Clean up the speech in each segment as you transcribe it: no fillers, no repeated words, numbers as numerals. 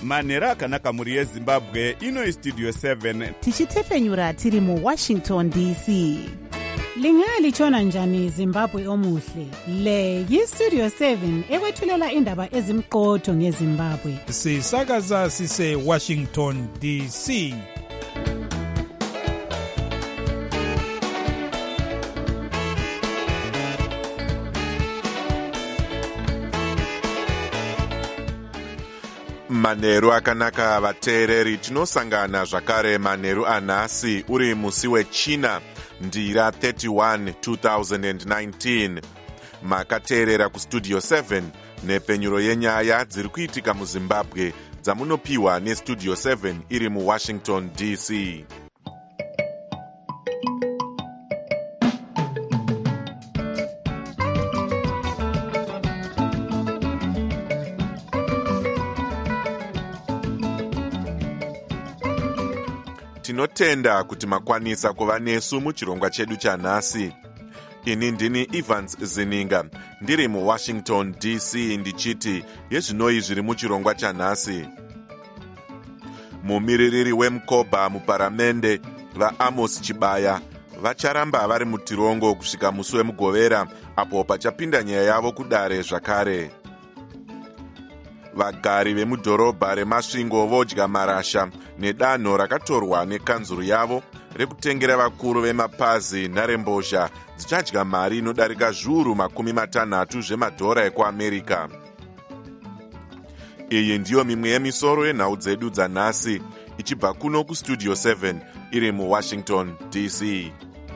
manheru akanaka mhuri yezimbabwe. Ino istudio 7 tichitefenyura tiri muwashington dc. Lingalitshona njani Zimbabwe omuhle? Le yistudio 7 ekwethulela indaba ezimqotho ngeZimbabwe. Sisakaza sise Washington DC. Manheru akanaka vateereri, tinosangana zvakare manheru anhasi uri musi wechina ndira 31 2019. Makateerera kustudio 7 nepenyuro yenyaya dziri kuitika muZimbabwe dzamunopiwa nestudio 7 iri muWashington DC. Tinotenda kuti makwanisa kuva nesu muchirongwa chedu chanhasi. Ini ndini Evans Zininga, ndiri muWashington DC ndichiti yezvinoi zviri muchirongwa chanhasi. Mumiririri wemukobha muparamende vaAmos Chibaya vacharamba vari mutirongo kusvika musi wemugovera apo pachapinda nyaya yavo kudare zvakare. Vagari vemudhorobha remasvingo vodya marasha nedanho rakatorwa nekanzuru yavo rekutengera vakuru vemapazi nharembozha dzichadya mari inodarika zviuru 60 zvemadhora ekuAmerica. Iyi ndiyo mimwe yemisoro yenhau dzedu dzanhasi ichibva kuno kustudio 7 iri muWashington DC.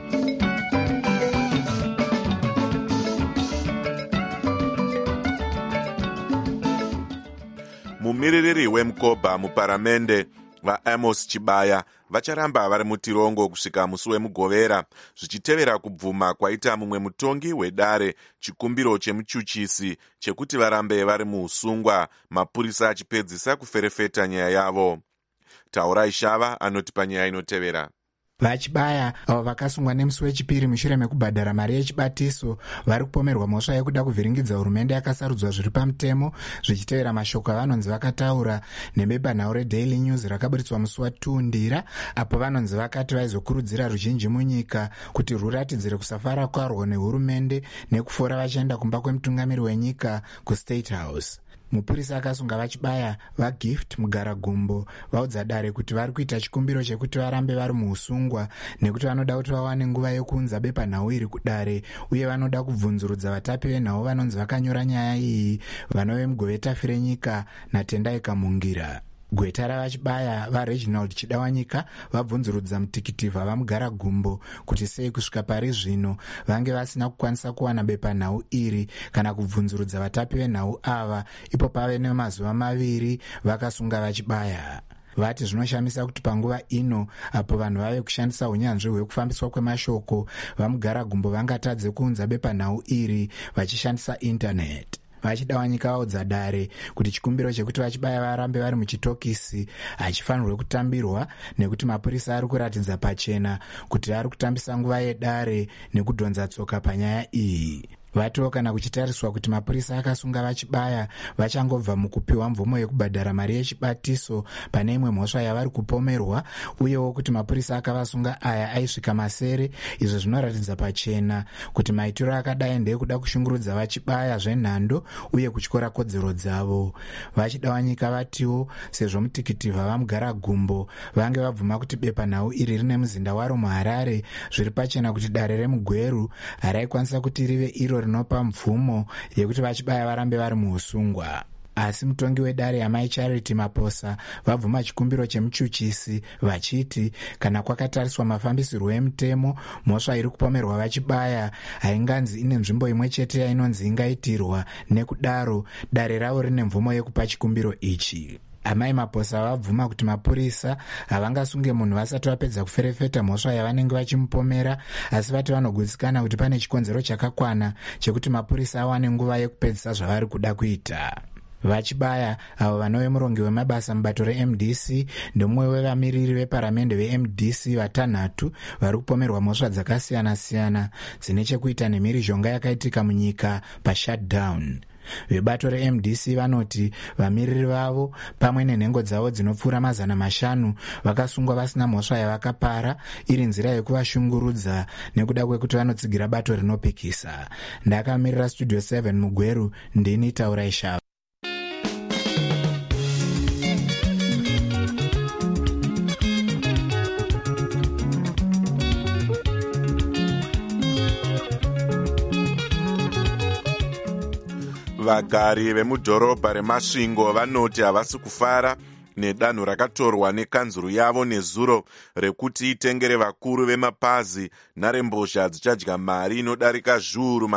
Mumiririri wemukobha muparamende vaAmos Chibaya vacharamba vari mutirongo kusvika musi wemugovera zvichitevera kubvuma kwaita mumwe mutongi wedare chikumbiro chemuchuchisi chekuti varambe vari muusungwa, mapurisa achipedzisa kuferefeta nyaya yavo. Taurai Shava anotipa nyaya inotevera. VaChibaya avo vakasungwa nemusi wechipiri mushure mekubhadhara mari yechibatiso vari kupomerwa mhosva yekuda kuvhiringidza hurumende yakasarudzwa zviri pamutemo, zvichitevera mashoko avanonzi vakataura nebepanhau reDaily News rakaburitswa musi wa2 ndira, apo vanonzi vakati vaizokurudzira ruzhinji munyika kuti ruratidzire kusafara kwarwo nehurumende nekufora vachienda kumba kwemutungamiri wenyika kuState House. Mupurisa akasunga vaChibaya vaGift Mugaragumbo vaudza dare kuti vari kuita chikumbiro chekuti varambe vari muusungwa nekuti vanoda kuti vawane nguva yokuunza bepanhau iri kudare, uye vanoda kubvunzurudza vatapi venhau vanonzi vakanyora nyaya iyi, vanove mugovetafi renyika naTendai Kamungira. Gweta ravaChibaya vaReginald Chidawanyika vabvunzurudza mutikitiva vaMugaragumbo kuti sei kusvika pari zvino vange vasina kukwanisa kuwana bepanhau iri kana kubvunzurudza vatapi venhau ava ipo pave nemazuva 2 vakasunga vaChibaya. Vati zvinoshamisa kuti panguva ino apo vanhu vave kushandisa unyanzvi hwekufambiswa kwemashoko vaMugaragumbo vangatadze kuunza bepanhau iri vachishandisa intaneti. VaChidawanyika vaudza dare kuti chikumbiro chekuti vaChibaya varambe vari muchitokisi hachifanirwe kutambirwa nekuti mapurisa ari kuratidza pachena kuti ari kutambisa nguva yedare nekudhonza tsoka panyaya iyi. Vatiwo kana kuchitariswa kuti mapurisa akasunga vaChibaya vachangobva mukupiwa mvumo yekubhadhara mari yechibatiso pane imwe mhosva yavari kupomerwa, uyewo kuti mapurisa akavasunga aya aisvika masere, izvo zvinoratidza pachena kuti maitiro akadai ndekuda kushungurudza vaChibaya zvenhando uye kutyora kodzero dzavo. VaChidawanyika vatiwo sezvo mutikitivha vaMugaragumbo vange vabvuma kuti bepanhau iri rine muzinda waro muHarare, zviri pachena kuti dare remuGweru haraikwanisa kuti rive iro rinopa mvumo yekuti vaChibaya varambe vari muusungwa. Asi mutongi wedare yaMai Charity Maposa vabvuma chikumbiro chemuchuchisi vachiti kana kwakatariswa mafambisirwo emutemo, mhosva iri kupomerwa vaChibaya hainganzi ine nzvimbo imwe chete yainonzi ingaitirwa, nekudaro dare ravo rine mvumo yekupa chikumbiro ichi. Amai Maposa vabvuma kuti mapurisa havangasunge munhu vasati vapedza kuferefeta mhosva yavanenge vachimupomera, asi vati vanogutsikana kuti pane chikonzero chakakwana chekuti mapurisa awane nguva yekupedzisa zvavari kuda kuita. VaChibaya avo vanove murongi wemabasa mubato reMDC ndomumwe wevamiriri veparamende veMDC vatanhatu vari kupomerwa mhosva dzakasiyana-siyana dzine chekuita nemhirizhonga yakaitika munyika pashutdown. vebato reMDC vanoti vamiriri vavo pamwe nenhengo dzavo dzinopfuura 500 vakasungwa vasina mhosva yavakapara, iri nzira yekuvashungurudza nekuda kwekuti vanotsigira bato rinopikisa. Ndakamirira Studio 7 muGweru, ndini Taurai Shava. Vagari vemudhorobha reMasvingo vanoti havasi kufara nedanho rakatorwa nekanzuru yavo nezuro rekuti itengere vakuru vemapazi nharembozha dzichadya mari inodarika zviuru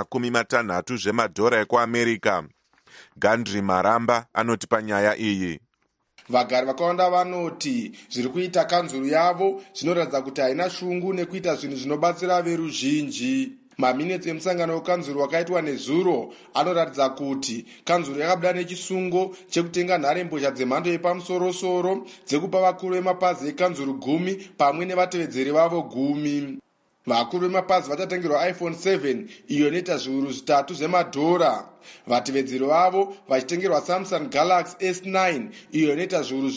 60 zvemadhora ekuAmerica. Gandri Maramba anoti panyaya iyi. Vagari vakawanda vanoti zviri kuita kanzuru yavo zvinoratidza kuti haina shungu nekuita zvinhu zvinobatsira veruzhinji. Maminitsi emusangano wekanzuru wakaitwa nezuro anoratidza kuti kanzuru yakabuda nechisungo chekutenga nharembozha dzemhando yepamusoro-soro dzekupa vakuru vemapazi ekanzuru 10 pamwe nevatevedzeri vavo 10. Vakuru vemapazi vachatengerwa iPhone 7 iyo inoita zviuru 3 zvemadhora. Vatevedzeri vavo vachitengerwa Samsung Galaxy S9 iyo inoita zviuru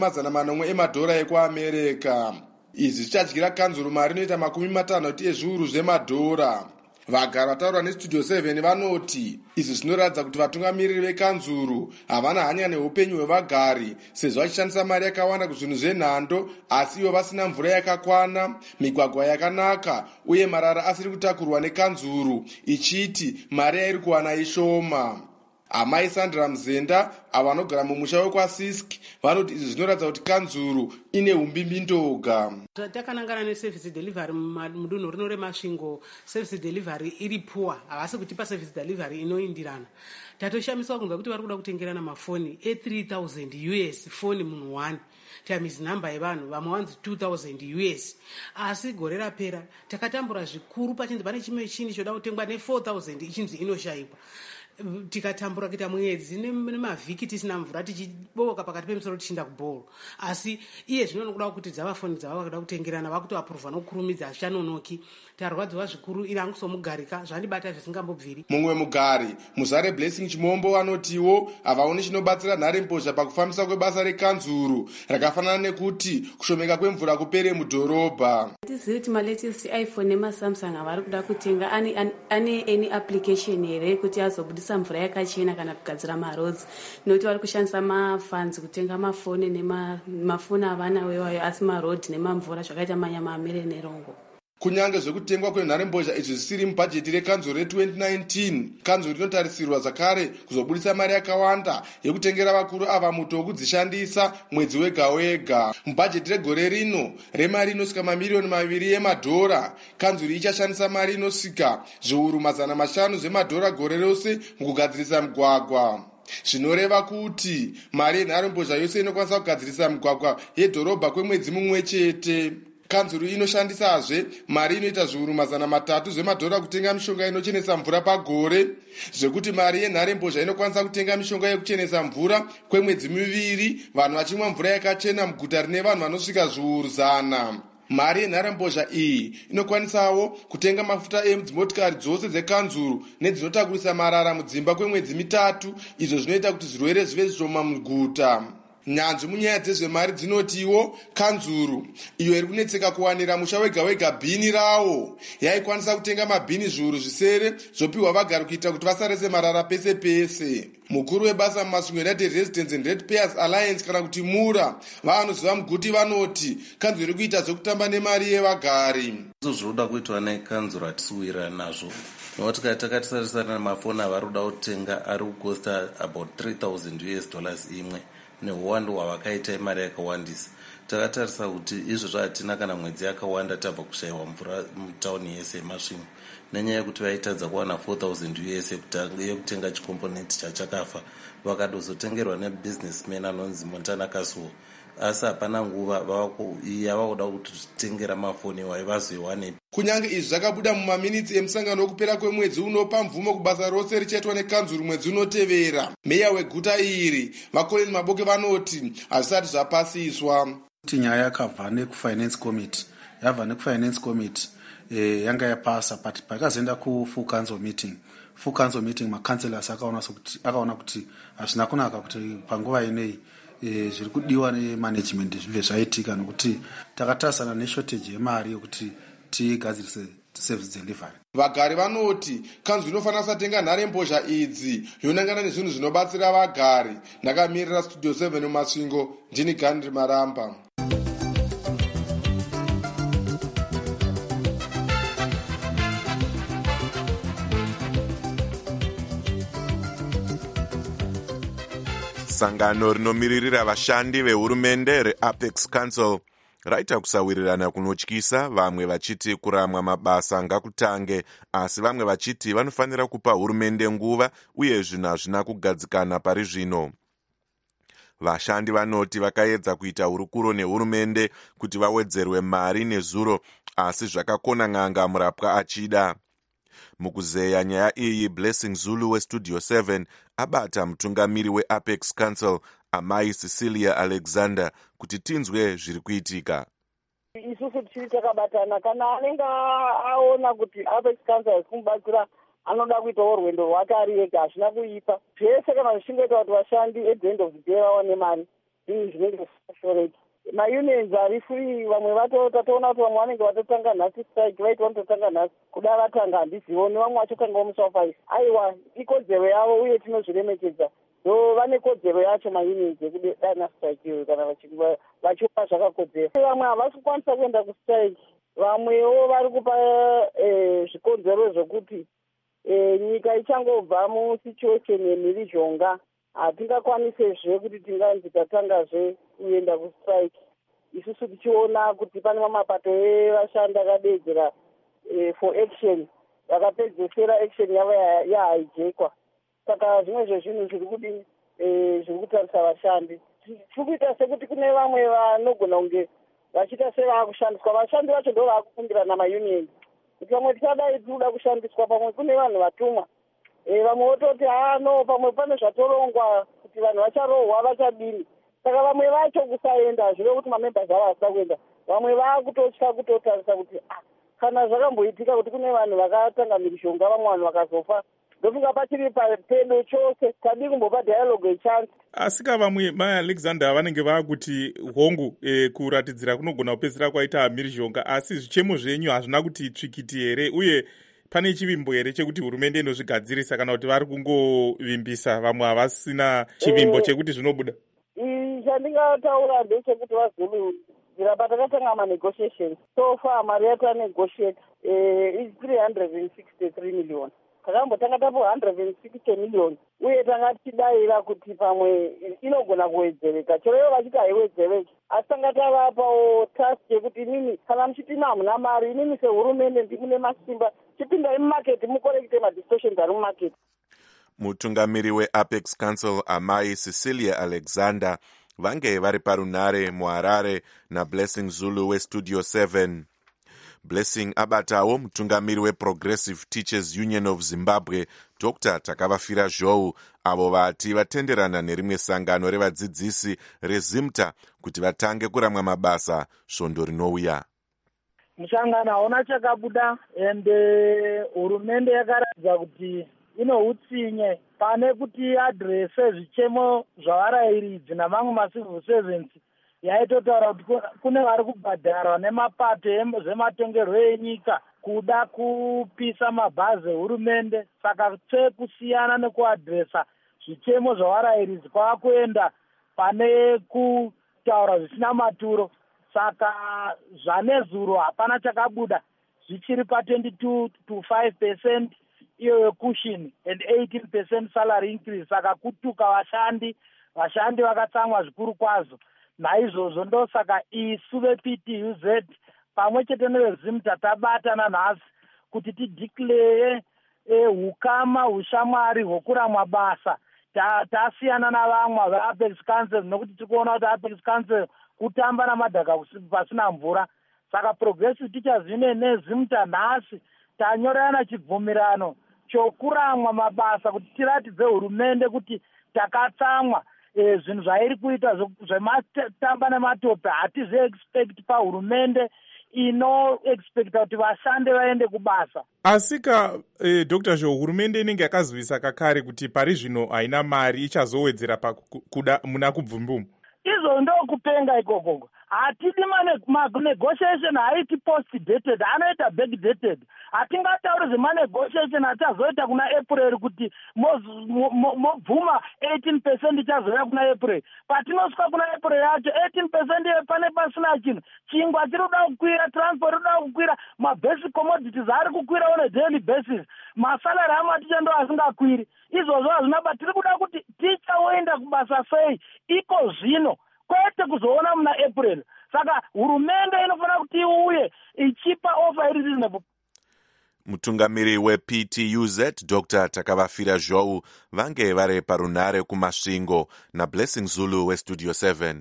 2.4 emadhora ekuAmerica. Izvi zvichadyira kanzuru mari inoita 50 ezviuru zvemadhora. Vagari vataura neStudio 7 vanoti izvi zvinoratidza kuti vatungamiriri vekanzuru havana hanya neupenyu hwevagari, sezvo vachishandisa mari yakawanda kuzvinhu zvenhando asi ivo vasina mvura yakakwana, migwagwa yakanaka uye marara asiri kutakurwa nekanzuru, ichiti mari yairi kuwana ishoma. Amai Sandra Mzenda avo vanogara mumusha wekwaSisk vanoti izvi zvinoratidza kuti kanzuru ine umbimbindoga. Takanangana neservice delivery mudunhu rino reMasvingo, service delivery iri poor, havasi kutipa service delivery inoindirana. Tatoshamiswa kunzwa kuti vari kuda kutengerana mafoni $3,000 US foni munhu 1 times number yevanhu vamwe wanzi $2,000 US. Asi gore rapera takatambura zvikuru pachinzi pane chimwe chini choda kutengwa ne$4,000 ichinzi inoshayikwa. Tikatambura kuita mwedzi nemavhiki tisina mvura tichiboka pakati pemisoro tichinda kubhoro. Asi iye zvino nokuda kuti dzavafoni dzava vakuda kutengerana vakutoapuruvha nokurumidza hazvichanonoki. Tarwadziwa zvikuru iri angusomugarika zvandibata zvisingambobviri. Mumwe mugari Muzare Blessing Chimombo vanotiwo havaoni chinobatsira nharembozha pakufambisa kwebasa rekanzuru rakafanana nekuti kushomeka kwemvura kupere mudhorobha. Tizivi kuti malatest iPhone nemaSamsung avari kuda kutenga ane any application here kuti azobudisa mvura yakachena kana kugadzira maroads, nokuti vari kushandisa mafunds kutenga mafoni nemafoni avana wewayo asi maroad nemamvura zvakaita manyama amere nerongo. Kunyange zvekutengwa kwenharembozha izvi zvisiri mubhajeti rekanzuru re2019, kanzuru inotarisirwa zvakare kuzobudisa mari yakawanda yekutengera vakuru ava muto wekudzishandisa mwedzi wega wega. Mubhajeti regore rino remari inosvika mamiliyoni 2 emadhora, kanzuru ichashandisa mari inosvika zviuru 500 zvemadhora gore rose mukugadzirisa migwagwa. Zvinoreva kuti mari yenharembozha yose inokwanisa kugadzirisa migwagwa yedhorobha kwemwedzi mumwe chete. Kanzuru inoshandisazve mari inoita zviuru 300 zvemadhora kutenga mishonga inochenesa mvura pagore, zvekuti mari yenharembozha inokwanisa kutenga mishonga yekuchenesa mvura kwemwedzi 2 vanhu vachimwa mvura yakachena muguta rine vanhu vanosvika zviuru 100. Mari yenharembozha iyi inokwanisawo kutenga mafuta edzimotikari dzose dzekanzuru nedzinotakurisa marara mudzimba kwemwedzi 3, izvo zvinoita kuti zvirwere zvive zvishoma muguta. Nyanzvi munyaya dzezvemari dzinotiwo kanzuru iyo iri kunetseka kuwanira musha wega wega bhini rawo yaikwanisa kutenga mabhini zviuru 7 zvopiwa vagari kuita kuti vasarese marara pese pese. Mukuru webasa muMasvingo United Residents and Ratepayers Alliance kana kuti MURA vanoziva muguti vanoti kanzuru iri kuita zvekutamba nemari yevagari. Zvoda kuitwa nekanzuru hatisiwirana nazvo. Nokuti takatarisana mafoni avari kuda kutenga ari kukosta about $3,000 US imwe neuwandu hwavakaita imari yakawandisa. Takatarisa kuti izvozvo hatina kana mwedzi yakawanda tabva kushayiwa mvura mutauni yese yeMasvingo nenyaya yekuti vaitadza kuwana $4,000 US yekutenga chikomponenti chachakafa vakadozotengerwa nebusinessman anonzi Montana Kasuo. Asi hapana nguva yava kuda kutitengera mafoni iwayo vazoiwane. Kunyange izvi zvakabuda mumaminitsi emusangano wekupera kwemwedzi unopa mvumo kubasa rose richaitwa nekanzuru mwedzi unotevera. Meya weguta iri Makoleni Maboke vanoti hazvisati zvapasiswa. Nyaya yakabva nekufinance committee, yabva nekufinance committee yanga yapasa, but pakazoenda kufull council meeting macancelors akaona kuti hazvina kunaka kuti panguva inei zviri kudiwa nemanagement zvibve zvaitika, nokuti takatarisana neshortage yemari yokuti tigadzirise service delivery. Vagari vanoti kanzuru inofanira kusatenga nharembozha idzi yonangana nezvinhu zvinobatsira vagari. Ndakamirira Studio 7 muMasvingo, ndini Gandhi Maramba. Sangano rinomiririra vashandi vehurumende reApex Council raita kusawirirana kunotyisa, vamwe vachiti kuramwa mabasa ngakutange, asi vamwe vachiti vanofanira kupa hurumende nguva uye zvinhu hazvina kugadzikana pari zvino. Vashandi vanoti vakaedza kuita hurukuro nehurumende kuti vawedzerwe mari nezuro, asi zvakakona n'anga murapwa achida. Mukuzeya nyaya iyi, Blessing Zulu weStudio 7 abata mutungamiri weApex Council Amai Cecilia Alexander kuti tinzwe zviri kuitika. Isusu tichiri takabatana, kana anenge aona kuti Apex Council kumubatsira anoda kuitawo rwendo rwake ari ega, hazvina kuipa. Zvese kana zvichingoita kuti vashandi at the end of the day vaone mari, zvinhu zvinenge zvashoreka. Maunions ari free, vamwe tatoona kuti vamwe vanenge vatotanga nhasi strike, vaiti vanototanga nhasi kuda vatanga handizioni, vamwe vachotangawo musi wa5. Aiwa, ikodzero yavo uye tinozviremekedza. So vane kodzero yacho maunions yekudana strike iyo kana vachiona zvakakodzera. Vamwe havasi kukwanisa kuenda kustrike, vamwewo vari kupa zvikonzero zvokuti nyika ichangobva musituation yemhirizhonga, hatingakwanisezve kuti tinganzi tatangazve kuenda kustrike. Isusu tichiona kuti pane mapato evashandi akadedzera for action, vakapedzesera action yavo yahaijekwa. Saka zvimwe zvezvinhu zviri kudini, zviri kutarisa vashandi. Tiri kuita sekuti kune vamwe vanogona kunge vachiita sevakushandiswa. Vashandi vacho ndo vakukumbira namaunions kuti vamwe tisadai tinoda kushandiswa, pamwe kune vanhu vatumwa. Vamwe vototi no, pamwe pane zvatorongwa kuti vanhu vacharohwa vachadini. Saka vamwe vacho kusaenda zvive kuti mamembers avo hasina kuenda. Vamwe vakutotya kutotarisa kuti kana zvakamboitika kuti kune vanhu vakatanga mhirizhonga, vamwe vanhu vakazofa, ndofunga pachiri pedo chose tadi kumbopa dialogue yechance. Asika vamwe maAlexander vanenge vakuti hongu kuratidzira kunogona kupedzisira kwaita mhirizhonga, asi zvichemo zvenyu hazvina kuti tsvikiti here, uye pane chivimbo here chekuti hurumende inozvigadzirisa, kana kuti vari kungovimbisa, vamwe havasina chivimbo chekuti zvinobuda? Chandingataura ndechekuti vaZulu zvirapa takatanga manegotiations. So far mari yatanegotiate is 363 million. Takambotanga tapo 160 million. Uye tanga tichidayira kuti pamwe inogona kuwedzereka. Chero vachiti haiwedzereki. Asi tanga tavapawo task yekuti inini kana muchitima hamuna mari, inini sehurumende ndimune masimba, chipindai mumarket mukorekite madistortions ari mumarket. Mutungamiri weApex Council Amai Cecilia Alexander vange vari parunare muHarare naBlessing Zulu weStudio 7. Blessing abatawo mutungamiri weProgressive Teachers Union of Zimbabwe Dr. Takavafira Zhou, avo vati vatenderana nerimwe sangano revadzidzisi reZimta kuti vatange kuramwa mabasa svondo rinouya. Mushangano hauna chakabuda, ende hurumende yakaratidza kuti ine utsinye pane kuti adrese zvichemo zvavarayiridzi namamwe macivil servants. Yaitotaura kuti kune vari kubhadharwa nemapato zvematongerwo enyika kuda kupisa mabhazi ehurumende. Saka kusiyana nekuadresa zvichemo zvavarayiridzi kwava kuenda pane kutaura zvisina maturo. Saka zvanezuro hapana chakabuda, zvichiri pa22 to 5% iyo yekushini and 18% salary increase. Saka kutuka vashandi vakatsamwa zvikuru kwazvo. Naizvozvo ndosaka isu vePTUZ pamwe chete neveZimta tabatana nhasi kuti tideclare hukama hushamwari hwokuramwa basa. Tasiyana navamwe veApex Council nokuti tikuona kuti Apex Council kutamba namadhaka pasina mvura. Saka Progressive Teachers Union neZimta nhasi tanyorana chibvumirano chokuramwa mabasa kuti tiratidze hurumende kuti takatsamwa. Zvinhu zvairi kuita zvematamba nematope hatizvi expect pahurumende inoexpecta kuti vashande vaende kubasa. Asika Dr. Zhou, hurumende inenge yakazivisa kakare kuti pari zvino haina mari ichazowedzera pakuda muna kubvumbumu. Izvo ndokupenga ikoko. Hatidi manegotiation haiti post dated, anoita back dated. Hatingatauri zemanegotiation achazoita kuna April kuti mobvuma 18% ichazoya kuna April. Patinosvika kuna April yacho 18% pane pasina chinhu. Chingwa chiri kuda kukwira, transport kuda kukwira, mabasic commodities ari kukwira on a daily basis. Masalary amaticha ndo asingakwiri. Izvozvo hazvinaba, tiri kuda kuti tichaenda kubasa sei iko zvino kwete kuzoona muna April. Saka hurumende inofanira kuti iuye ichipa offer iri reasonable. Mutungamiri wePTUZ Dr. Takavafira Zhou vange vari parunare kumasvingo naBlessing Zulu weStudio 7.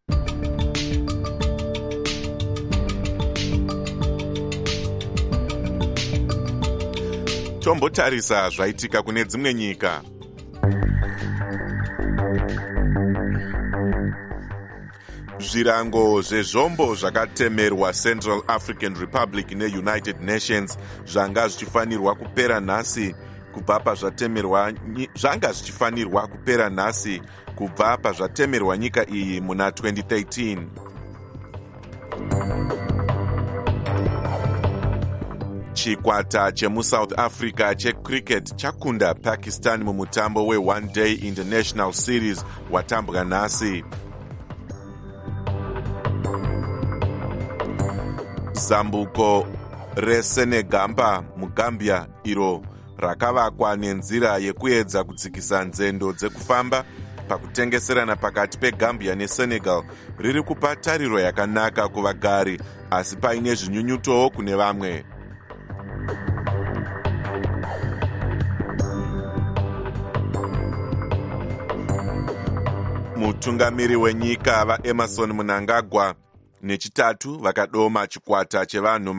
Tombotarisa zvaitika kune dzimwe nyika. Zvirango zvezvombo zvakatemerwa Central African Republic neUnited Nations zvanga zvichifanirwa kupera nhasi kubva pazvatemerwa nyika iyi muna 2013. Chikwata chemuSouth Africa checricket chakunda Pakistan mumutambo we-One Day International Series watambwa nhasi. Zambuko reSenegamba muGambia iro rakavakwa nenzira yekuedza kudzikisa nzendo dzekufamba pakutengeserana pakati peGambia neSenegal riri kupa tariro yakanaka kuvagari asi paine zvinyunyutowo kune vamwe. Mutungamiri wenyika vaEmerson Mnangagwa nechitatu vakadoma chikwata chevanhu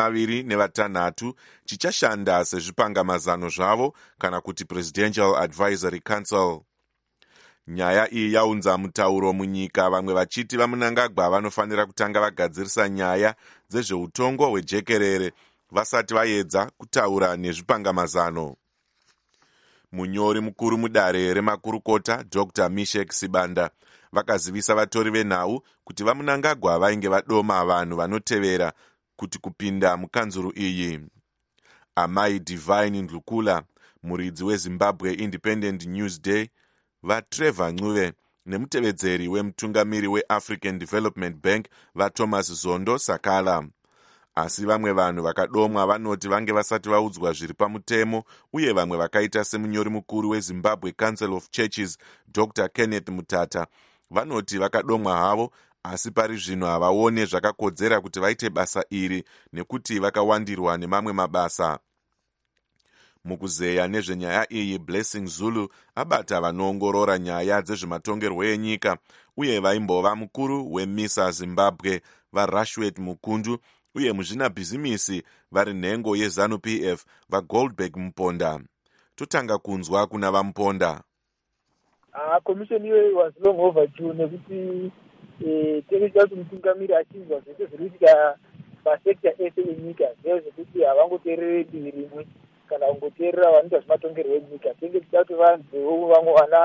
26 chichashanda sezvipangamazano zvavo kana kuti Presidential Advisory Council. Nyaya iyi yaunza mutauro munyika, vamwe vachiti vaMnangagwa vanofanira kutanga vagadzirisa nyaya dzezveutongo hwejekerere vasati vaedza kutaura nezvipangamazano. Munyori mukuru mudare remakurukota Dr. Mishek Sibanda vakazivisa vatori venhau kuti vaMnangagwa vainge vadoma vanhu vanotevera kuti kupinda mukanzuru iyi. Amai Divine Ndlukula, muridzi weZimbabwe Independent Newsday, vaTrevor Ncube nemutevedzeri wemutungamiri weAfrican Development Bank vaThomas Zondo Sakala. Asi vamwe vanhu vakadomwa vanoti vange vasati vaudzwa zviri pamutemo, uye vamwe vakaita semunyori mukuru weZimbabwe Council of Churches Dr. Kenneth Mutata vanoti vakadomwa havo asi pari zvino havaone zvakakodzera kuti vaite basa iri nekuti vakawandirwa nemamwe mabasa. Mukuzeya nezvenyaya iyi, Blessing Zulu abata vanoongorora nyaya dzezvematongerwo enyika uye vaimbova mukuru weMISA Zimbabwe vaRashwet Mukundu uye muzvinabhizimisi vari nhengo yeZANU-PF vaGoldberg Muponda. Totanga kunzwa kuna vaMuponda. Commission iyoyo was long overdue nekuti tekecha kuti mutungamiri achinzwa zvese zviri kuitika pasekta ese yenyika ndezvekuti havangoteerere divi rimwe kana kungoteerera vanoita zvematongerwo enyika. Tenge tichida kuti vanzewo vamwe vana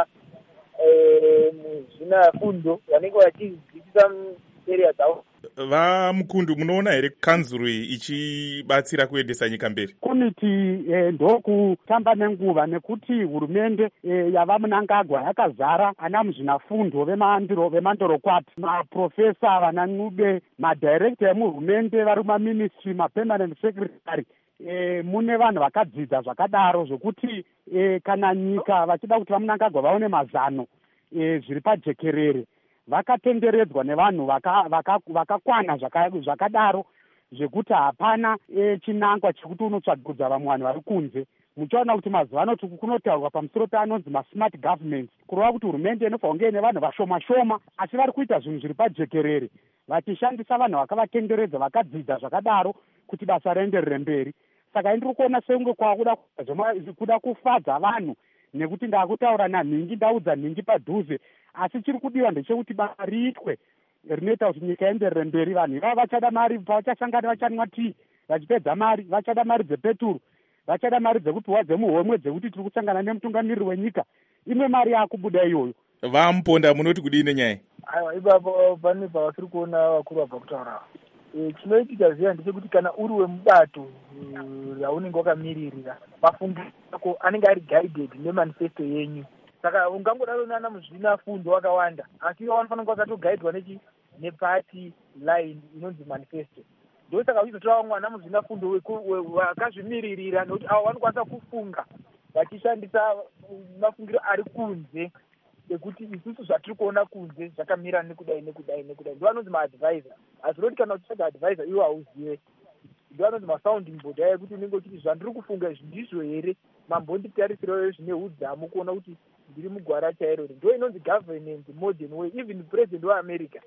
muzvina fundo vanenge vachidzidzisa area dzavo. VaMukundu, munoona here kanzuru ichibatsira kuendesa nyika mberi? Kuniti ndokutamba nenguva nekuti hurumende yavaMnangagwa yakazara ana muzvinafundo vemandorokwati, maprofesa, vana Ncube, madirekta emuhurumende vari mumaministry, mapermanent secretary. Mune vanhu vakadzidza zvakadaro zvokuti kana nyika vachida kuti vaMnangagwa vaone mazano zviri pajekerere vakatenderedzwa nevanhu vakakwana zvakadaro zvekuti hapana chinangwa chekuti unotsvagudza vamwe vanhu vari kunze. Muchaona kuti mazuva ano kunotaurwa pamusoro peanonzi masmart government, kureva kuti hurumende inofanira kunge ine vanhu vashoma shoma asi vari kuita zvinhu zviri pajekerere vachishandisa vanhu vakavatenderedza vakadzidza zvakadaro kuti basa rienderere mberi. Saka ndiri kuona sekunge kuda kufadza vanhu nekuti ndakutaura nanhingi, ndaudza nhingi padhuze, asi chiri kudiwa ndechekuti basa riitwe rinoita kuti nyika ienderere mberi. Vanhu ivavo vachada mari pavachasangana, vachanwa tii, vachipedza mari, vachada mari dzepeturu, vachada mari dzekupiwa dzemuhomwe dzekuti tiri kusangana nemutungamiriri wenyika. Imwe mari yakubuda iyoyo. Vamuponda, munoti kudii nenyaya? Aiwa, ipapo pane pavatiri kuona vakuru vabva kutaura. Chinoitika ziya ndechekuti kana uri wemubato raunenge wakamiririra, mafungiro ako anenge ari guided nemanifesto yenyu. Saka ungangodaro nana muzvinafundo wakawanda, asi ivo vanofanira kunge vakatogaidwa nepati line inonzi manifesto. Ndosaka uchizotora vamwe vana muzvinafundo vakazvimiririra, nokuti avo vanokwanisa kufunga vachishandisa mafungiro ari kunze ekuti isusu zvatiri kuona kunze zvakamira nekudai nekudai nekudai. Ndo vanonzi maadvisor. Asi roti kana uchitsvaga advisor iwo hauzive, ndo vanonzi masounding board aya, kuti unenge uchiti zvandiri kufunga izvi ndizvo here, mambonditarisirawo zvine udzamu kuona kuti ndiri mugwara chairo. Ndo inonzi governance modern way. Even president weAmerica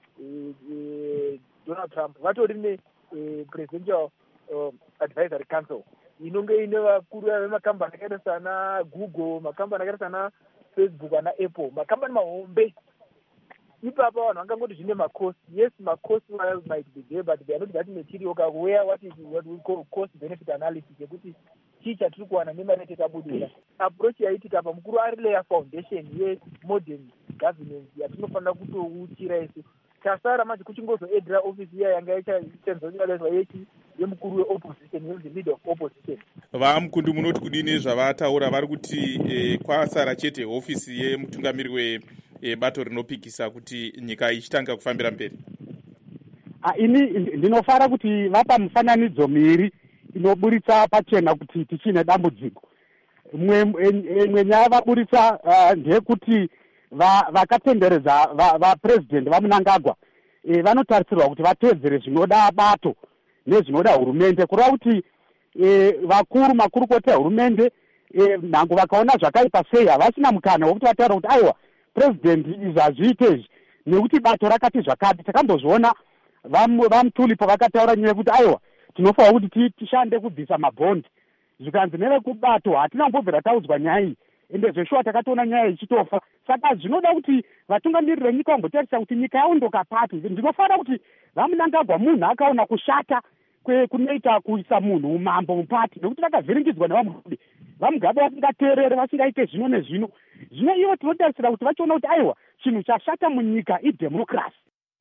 Donald Trump vatori presidential advisory council inonge ine vakuru vemakambani akaita sana Google, makambani akaita sana Facebook ana Apple, makambani mahombe. Ipapo vanhu vangangoti zvine macost. Yes, macost might be there, but they are not that material. Where what we call cost benefit analysis, yekuti chii chatiri kuwana nemari yatakabudira. Approach yaitika pa mukuru ari layer foundation ye-modern governance yatinofanira kutouchira isu. Chasara manje kuchingozoedera office iya yanga ichenzonyalezwa yemukuru weopposition, yonzi leader of opposition. Vamukundu, munoti kudini zvavataura? Vari kuti kwasara chete hofisi yemutungamiriri webato rinopikisa kuti nyika ichitanga kufambira mberi. Ini ndinofara kuti vapa mufananidzo miri inoburitsa pachena kuti tichine dambudziko. Imwe nyaya vaburitsa ndeyekuti vakatenderedza vapresident vaMnangagwa vanotarisirwa kuti vateedzere zvinoda bato nezvinoda hurumende, kureva kuti makurukota ehurumende nhango vakaona zvakaipa sei havasina mukana wekuti vataura kuti aiwa president izvi hazviite izvi nekuti bato rakati zvakati. Takambozviona vamutulipo vakataura nyaya yekuti aiwa tinofanira kuti tishande kubvisa mabhondi, zvikanzi nevekubato hatina kumbobvira taudzwa nyaya iyi, ende zveshuwa takatoona nyaya ichitofa. Saka zvinoda kuti vatungamiriri venyika vambotarisa kuti nyika yaondoka pati. Ndinofanira kuti vaMnangagwa munhu akaona kushata kunoita kuisa munhu umambo mupati, nekuti vakavhiringidzwa nevamugabe. Vamugabe vasingateerere, vasingaite zvino nezvino. Zvino ivo tinotarisira kuti vachiona kuti aiwa chinhu chashata munyika idhemokirasi.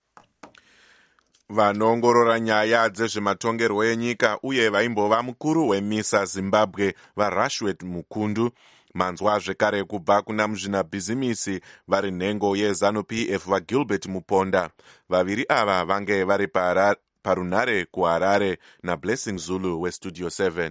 Vanoongorora nyaya dzezvematongerwo enyika uye vaimbova mukuru weMISA Zimbabwe vaRashwet Mukundu manzwa zvekare kubva kuna muzvinabhizimisi vari nhengo yeZANU-PF vaGilbert Muponda. Vaviri ava vange vari parunare kuHarare naBlessing Zulu weStudio 7.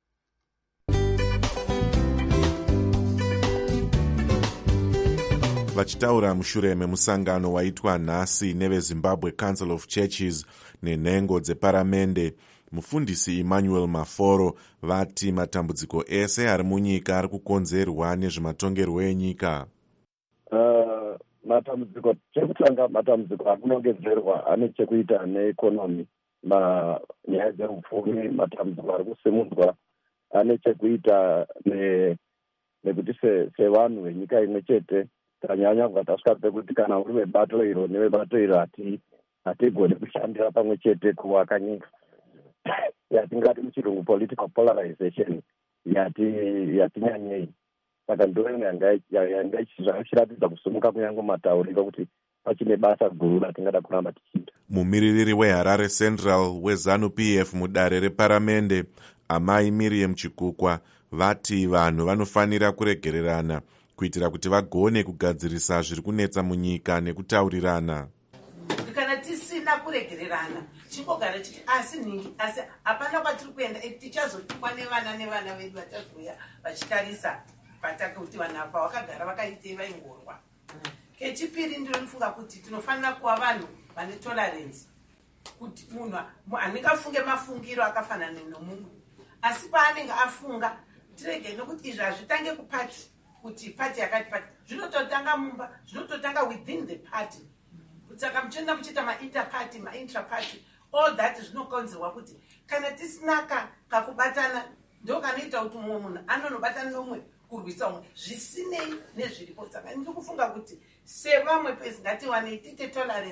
Vachitaura mushure memusangano waitwa nhasi neveZimbabwe Council of Churches nenhengo dzeparamende, mufundisi Emmanuel Maforo vati matambudziko ese ari munyika ari kukonzerwa nezvematongerwo enyika. Matambudziko chekutanga, matambudziko ari kunongedzerwa ane chekuita neekonomi, nyaya dzeupfumi. Matambudziko ari kusimudzwa ane chekuita nekuti sevanhu venyika imwe chete tanyanya kungatasvika pekuti kana uri vebato iro nevebato iro hatigoni kushandira pamwe chete kuvaka nyika. Yatingati muchirungu political polarization yati nyanyei. Saka ndo yanga ichiratidza kusumuka kunyange matauriro kuti pachine basa guru ratingada kuramba tichiita. Mumiririri weHarare Central weZANU-PF mudare reparamende Amai Miriam Chikukwa vati vanhu vanofanira kuregererana kuitira kuti vagone kugadzirisa zviri kunetsa munyika nekutaurirana. Kana tisina kuregererana chingogara chiti asi hapana kwatiri kuenda, tichazotukwa nevana vedu vachazouya vachitarisa patake kuti vanhu apa vakagara vakaitei vaingorwa. Kechipiri ndinofunga kuti tinofanira kuva vanhu vane tolerance, kuti munhu anenge afunge mafungiro akafanana nomumwe, asi paanenge afunga tirege nokuti izvi hazvitange kupati kuti pati yakati pati, zvinototanga mumba, zvinototanga within the party. Saka muchienda muchiita ma-interparty, ma-intraparty, all that zvinokonzerwa kuti kana tisinaka kakubatana ndo kanoita kuti mumwe munhu anonobatana nomwe kurwisa umwe zvisinei nezviripo. Saka ndiri kufunga kuti sevamwe pesi ngatiwanei tiite tolerance,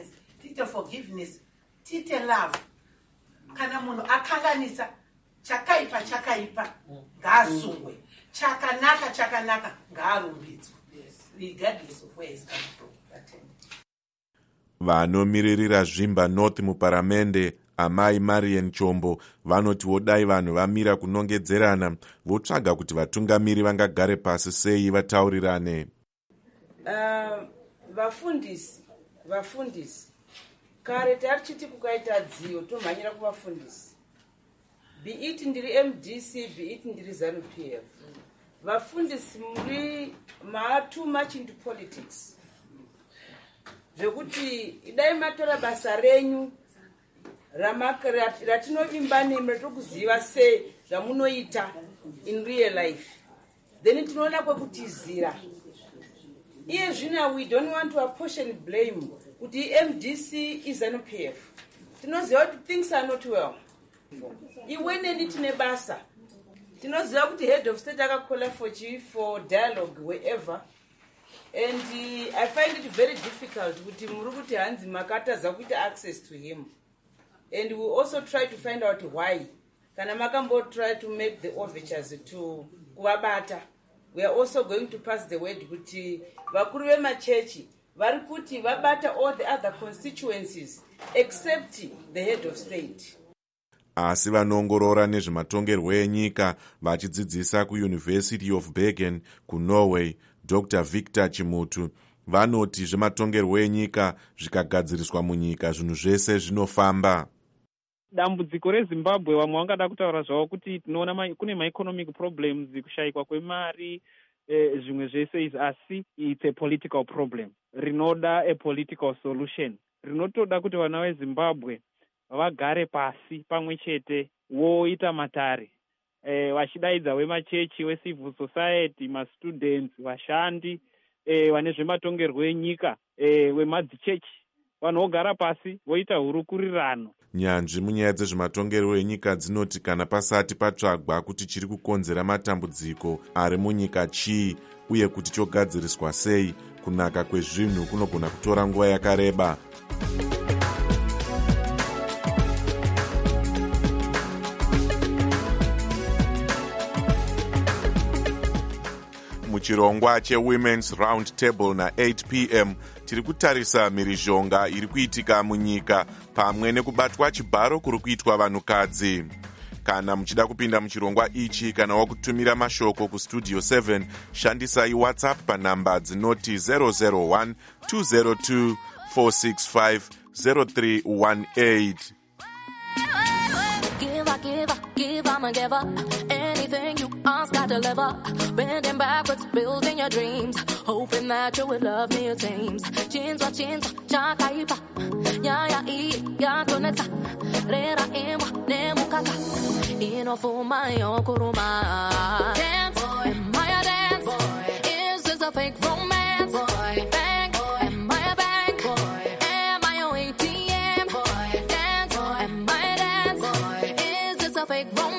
tiite forgiveness, tiite love. Kana munhu akanganisa chakaipa ngaasungwe, chakanaka ngaarumbidzwe, regardless of where he's coming from. Vanomiririra Zvimba North muparamende amai Marian Chombo vanotiwo dai vanhu vamira kunongedzerana votsvaga kuti vatungamiri vangagare pasi sei vataurirane. Vafundisi kare tarichiti kukaita dziyo tomhanyira kuvafundisi, be it ndiri MDC, be it ndiri ZANU-PF. Vafundisi muri too much into politics, zvekuti idai matora basa renyu ratinovimba nemi ratokuziva sei zvamunoita in real life, then tinoona kwekutizira. Iye zvino we don't want to apportion blame kuti MDC is ZANU-PF. Tinoziva kuti things are not well. Iwe neni tine basa. Tinoziva kuti head of state akakola for dialogue wherever. And I find it very difficult kuti muri kuti hanzi makatadza kuita access to him. And we also try to find out why. Kana makambo try to make the overtures to kuvabata. We are also going to pass the word kuti vakuru vemachechi vari kuti vabata all the other constituencies except the head of state. Asi vanoongorora nezvematongerwo enyika vachidzidzisa kuUniversity of Bergen kuNorway, Dr. Victor Chimutu, vanoti zvematongerwo enyika zvikagadziriswa munyika zvinhu zvese zvinofamba. Dambudziko reZimbabwe vamwe vangada kutaura zvavo kuti tinoona kune ma-economic problems, kushayikwa kwemari, zvimwe zvese izvi, asi it's a political problem rinoda a political solution. Rinotoda kuti vana veZimbabwe vagare pasi pamwe chete voita matare, vachidaidza wemachechi, wecivil society, mastudents, vashandi, vane zvematongerwo enyika, wemadzichechi, vanhu vogara pasi voita hurukurirano. Nyanzvi munyaya dzezvematongerwo enyika dzinoti kana pasati patsvagwa kuti chiri kukonzera matambudziko ari munyika chii uye kuti chogadziriswa sei, kunaka kwezvinhu kunogona kutora nguva yakareba. Muchirongwa cheWomen's Round Table na8 p.m. tiri kutarisa mhirizhonga iri kuitika munyika pamwe nekubatwa chibharo kuri kuitwa vanhukadzi. Kana muchida kupinda muchirongwa ichi kana wakutumira mashoko kustudio 7, shandisai WhatsApp panhamba dzinoti 001 202 465 0318. Anything you ask, I deliver. Bending backwards, building your dreams, hoping that you would love me your dreams. Chinzwa, chakaipa, ya toneta, rera imwa, nemukata, inofuma yokuruma. Dance, am I a dance? Boy. Is this a fake romance? Boy. Bank, am I a bank? Boy. Am I your ATM? Boy. Dance, am I a dance? Boy. Is this a fake romance?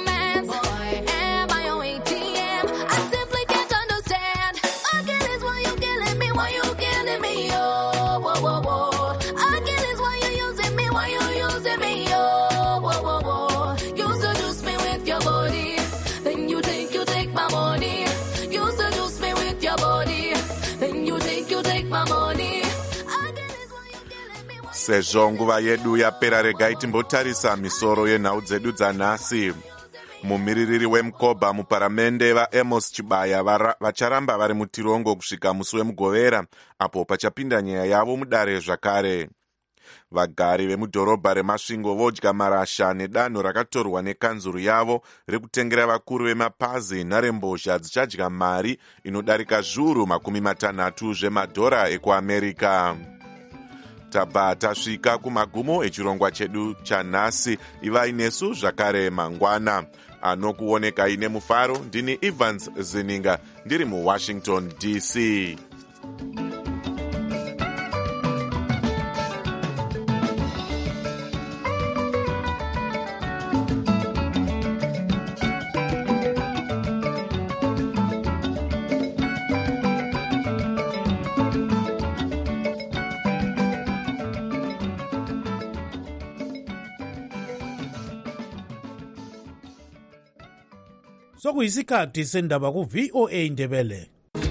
Sezvo nguva yedu yapera, regai timbotarisa misoro yenhau dzedu dzanhasi. Mumiririri wemukobha muparamende vaAmos Chibaya vacharamba vari mutirongo kusvika musi wemugovera, apo pachapinda nyaya yavo mudare zvakare. Vagari vemudhorobha reMasvingo vodya marasha nedanho rakatorwa nekanzuru yavo rekutengera vakuru vemapazi nharembozha dzichadya mari inodarika zviuru 60 zvemadhora ekuAmerika. Tabva tasvika kumagumo echirongwa chedu chanhasi. Ivai nesu zvakare mangwana. Anokuonekai nemufaro ndini Evans Zininga ndiri muWashington DC. sokuyisikhathi sendaba ku-VOA Indebele.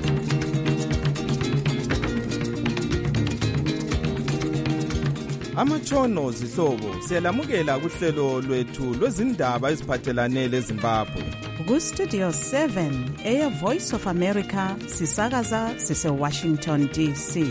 Amatshono zihlobo siyalamukela kuhlelo lwethu lwezindaba eziphathelane leZimbabwe. Ku-Studio 7 Air Voice of America sisakaza sise-Washington DC.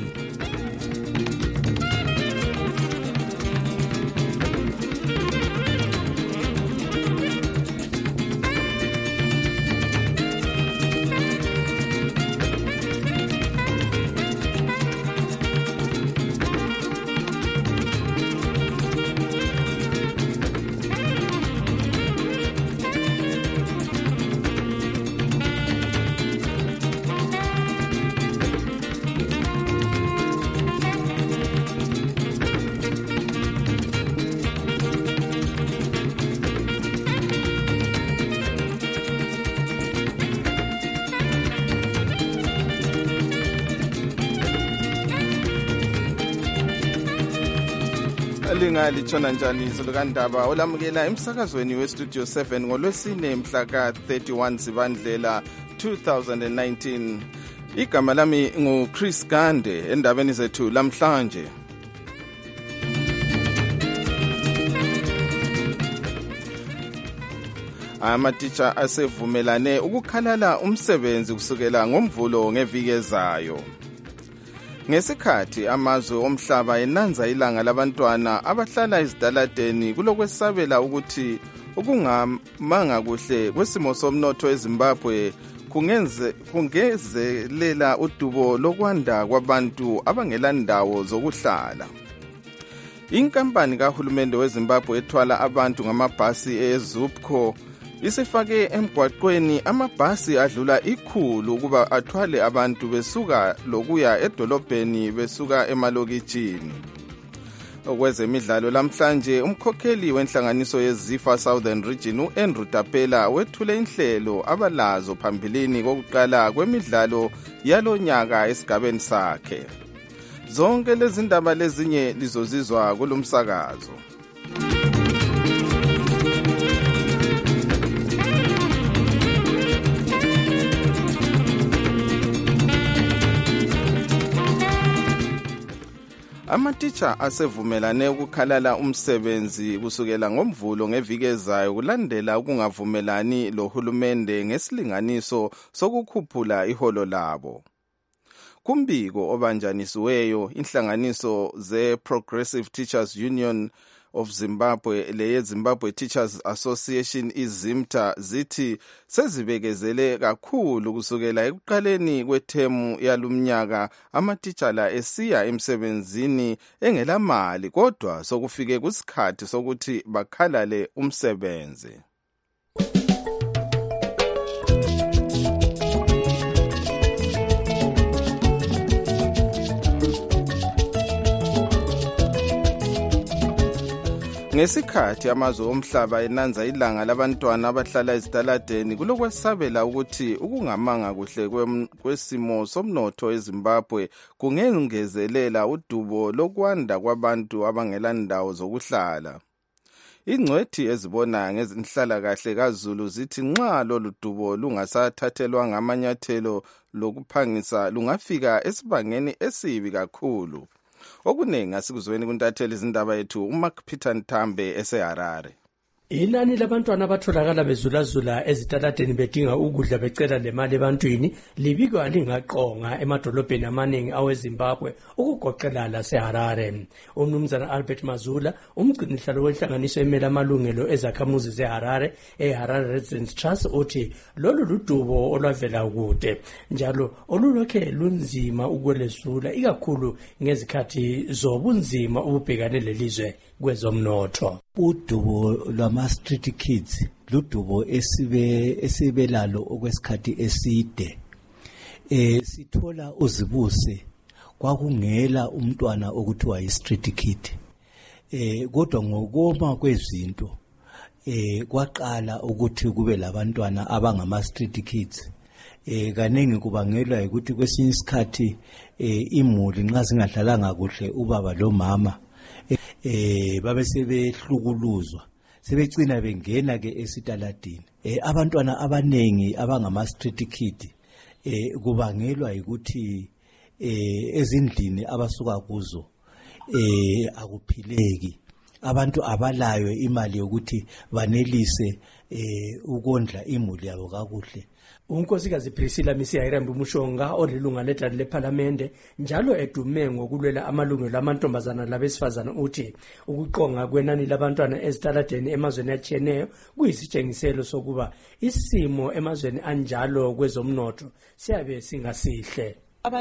Litshona njani izolukandaba olamukela emsakazweni weStudio 7 ngolwesine mhla ka-31 Zibandlela 2019. Igama lami nguChris Gande. Endabeni zethu lamhlanje, amatitsha asevumelane ukukhalala umsebenzi kusukela ngoMvulo ngeviki ezayo. Ngesikhathi amazwe omhlaba enanza ilanga labantwana abahlala ezitaladeni kulokwesabela ukuthi ukungamanga kuhle kwesimo somnotho eZimbabwe kungezelela udubo lokwanda kwabantu abangelandawo zokuhlala. Inkampani kahulumende weZimbabwe ethwala abantu ngamabhasi eZupco isifake emgwaqweni amabhasi adlula 100 ukuba athwale abantu besuka lokuya edolobheni besuka emalokitshini. Okwezemidlalo lamhlanje, umkhokheli wenhlanganiso yeZifa Southern Region uAndrew Tapela wethule inhlelo abalazo phambilini kokuqala kwemidlalo yalonyaka esigabeni sakhe. Zonke lezi ndaba lezinye lizozizwa kulomsakazo. Amatitsha asevumelane ukukhalala umsebenzi kusukela ngoMvulo ngeviki ezayo kulandela ukungavumelani lohulumende ngesilinganiso sokukhuphula iholo labo. Kumbiko obanjanisiweyo, inhlanganiso ze-Progressive Teachers Union of Zimbabwe leye-Zimbabwe Teachers Association iZimta zithi sezibekezele kakhulu kusukela ekuqaleni kwethemu yalumnyaka amatitshala esiya emsebenzini engelamali, kodwa sokufike kusikhathi sokuthi bakhalale umsebenzi. Ngesikhathi amazwe omhlaba enanza ilanga labantwana abahlala ezitaladeni kulokwesabela ukuthi ukungamanga kuhle kwesimo somnotho eZimbabwe kungengezelela udubo lokwanda kwabantu abangelandawo zokuhlala. Ingcwethi ezibona ngezinhlalakahle kaZulu zithi nxa lolu dubo lungasathathelwa ngamanyathelo lokuphangisa lungafika esibangeni esibi kakhulu. Okuningi asikuzweni kuntatheli izindaba yethu uMark Peter Ntambe eseHarare. Inani labantwana abatholakala bezulazula ezitaladeni bedinga ukudla becela lemali ebantwini libikwa lingaqonga emadolobheni amaningi aweZimbabwe ukugoqela laseHarare. Umnumzana Albert Mazula, umgcinihlalo wenhlanganiso emela amalungelo ezakhamuzi zeHarare eHarare Residents Trust, uthi lolu ludubo olwavela kude njalo olulokhe lunzima ukwelesula ikakhulu ngezikhathi zobunzima ububhekane lelizwe kwezomnotho. Udubo lwama-street kids ludubo esibelalo okwesikhathi eside. Sithola uzibuse kwakungela umntwana okuthiwa yi-street kid. Kodwa ngokoma kwezinto kwaqala ukuthi kube labantwana abangama-street kids. Kaningi kubangelwa ukuthi kwesinye isikhathi imuli nxa zingadlalanga kuhle ubaba lo mama babe sebehlukuluzwa sebegcina bengena ke esitaladini. Abantwana abanengi abangama street kid kubangelwa ukuthi ezindlini abasuka kuzo akuphileki. Abantu abalayo imali yokuthi banelise ukondla imuli yabo kakuhle. Unkosikazi Priscilla Misiyayirambi Mushonga olilunga ledlali lePhalamende njalo edume ngokulwela amalungelo amantombazana labesifazana uthi ukuqonga kwenani labantwana ezitaladeni emazweni atshiyeneyo kuyisitshengiselo sokuba isimo emazweni anjalo kwezomnotho siyabe singasihle.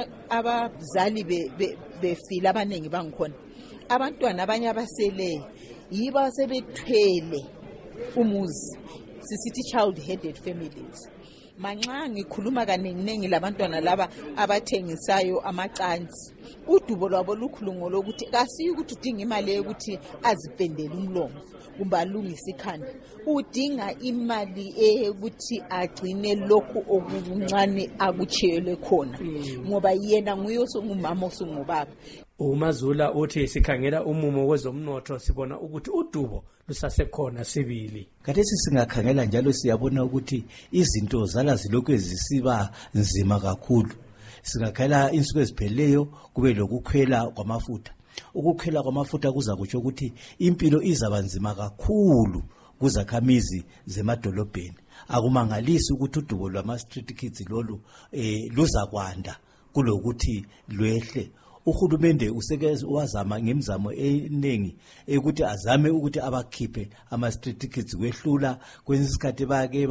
Abazali befile abaningi bangikhona abantwana abanye abasele yiba sebethwele umuzi sisithi child headed families. Manxa ngikhuluma kaningi labantwana laba abathengisayo amacansi udubo lwabo lukhulungo lokuthi kasiyi ukuthi udinga imali yokuthi azipendele umlomo kumbe alungise ikhanda, udinga imali ukuthi agcine lokhu okuncane akuchiyelwe khona ngoba yena nguye osungumama osungubaba. uMazula uthi sikhangela umumo wezomnotho sibona ukuthi udubo lusasekhona sibili. Khathesi singakhangela njalo siyabona ukuthi izinto zala zilokhu zisiba nzima kakhulu. Singakhela insuku ezipheleyo kube lokukhwela kwamafutha. Ukukhwela kwamafutha kuza kutsho ukuthi impilo izaba nzima kakhulu kuzakhamizi zemadolobheni. Akumangalisi ukuthi udubo lwama street kids lolu luza kwanda kulokuthi lwehle. Uhulumende usekeze wazama ngemizamo eningi ukuthi azame ukuthi abakhiphe ama street kids kwehlula kwenye isikhathi bake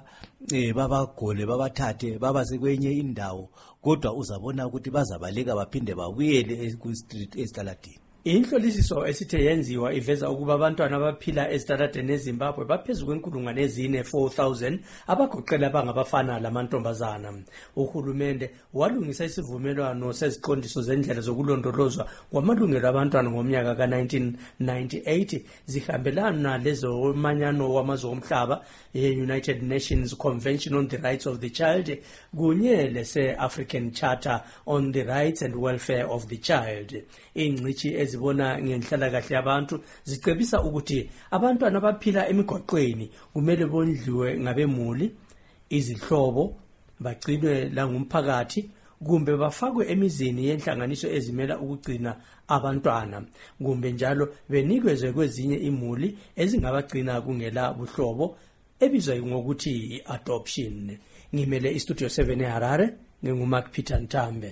babagole babathathe babase kwenye indawo, kodwa uzabona ukuthi bazabaleka baphinde babuyele ku street esitaladini. Inhlolisiso esithe yenziwa iveza ukuba abantwana abaphila ezitaladeni eZimbabwe baphezulu kwenkulungwane ezine 4,000 abagoqela abangabafana lamantombazana. Uhulumende walungisa isivumelwano seziqondiso zendlela zokulondolozwa kwamalungelo abantwana ngomnyaka ka-1998 zihambelana lezo manyano wamazwe omhlaba ye-United Nations Convention on the Rights of the Child kunye lese-African Charter on the Rights and Welfare of the Child. Ingcithi ezibona ngenhlalakahle yabantu zicebisa ukuthi abantwana abaphila emigwaqweni kumele bondliwe ngabemuli, izihlobo, bagcinwe la ngumphakathi kumbe bafakwe emizini yenhlanganiso ezimela ukugcina abantwana kumbe njalo benikezwe kwezinye imuli ezingabagcina kungela buhlobo ebizwa ngokuthi adoption. Ngimele istudio 7 eHarare nginguMark Peter Ntambe.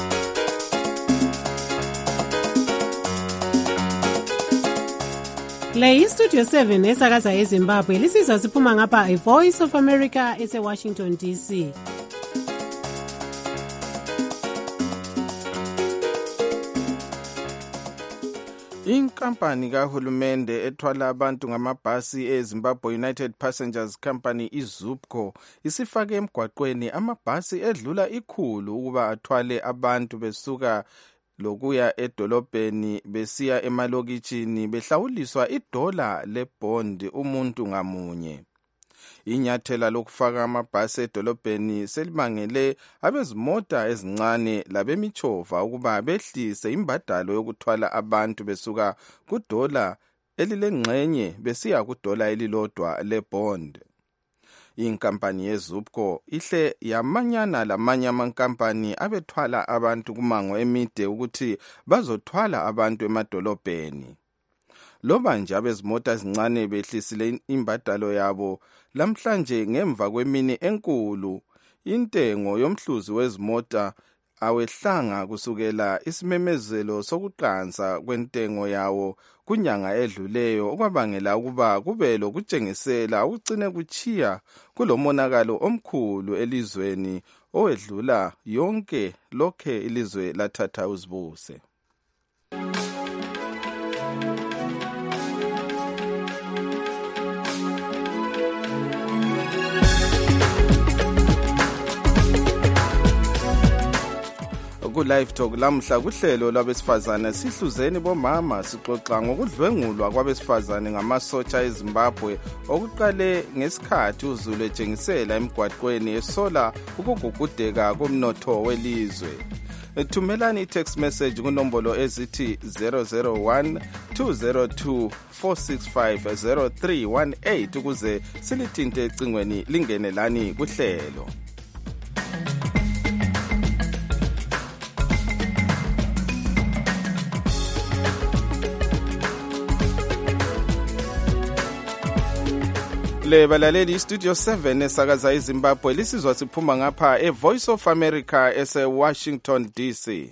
Le istudio 7 esakaza eZimbabwe lisizwa siphuma ngapha iVoice of America eseWashington DC. Inkampani kahulumende ethwala abantu ngamabhasi eZimbabwe United Passengers Company iZUPCO isifake emgwaqweni amabhasi edlula 100 ukuba athwale abantu besuka lokuya edolobheni besiya emalokitshini behlawuliswa $1 lebond umuntu ngamunye. Inyathela lokufaka amabhasi edolobheni selimangele abezimota ezincane labemichova ukuba behlise imbadalo yokuthwala abantu besuka $1 elilengxenye besiya $1 elilodwa lebond. Inkampani yeZUPCO ihle yamanyana lamanye amankampani abethwala abantu kumango emide ukuthi bazothwala abantu emadolobheni. Loba nje abezimota ezincane behlisile imbadalo yabo lamhlanje ngemva kwemini enkulu, intengo yomhluzi wezimota awehlanga kusukela isimemezelo sokuqansa kwentengo yawo kunyanga edluleyo okwabangela ukuba kube lokutshengisela ukugcina kuchiya kulomonakalo omkhulu elizweni owedlula yonke lokhe ilizwe lathatha uzibuse. Live Talk lamhla kuhlelo lwabesifazane sihluzeni bomama sixoxa ngokudlwengulwa kwabesifazane ngamasotsha eZimbabwe okuqale ngesikhathi uZulu etshengisela emgwaqweni esola ukugugudeka komnotho welizwe. Thumelani i-text message kunombolo ezithi 001 202 465 0318 ukuze silithinte ecingweni lingene lani kuhlelo. Le balaleli Studio 7 esakaza eZimbabwe lisizwa siphuma ngapha eVoice of America ese-Washington DC.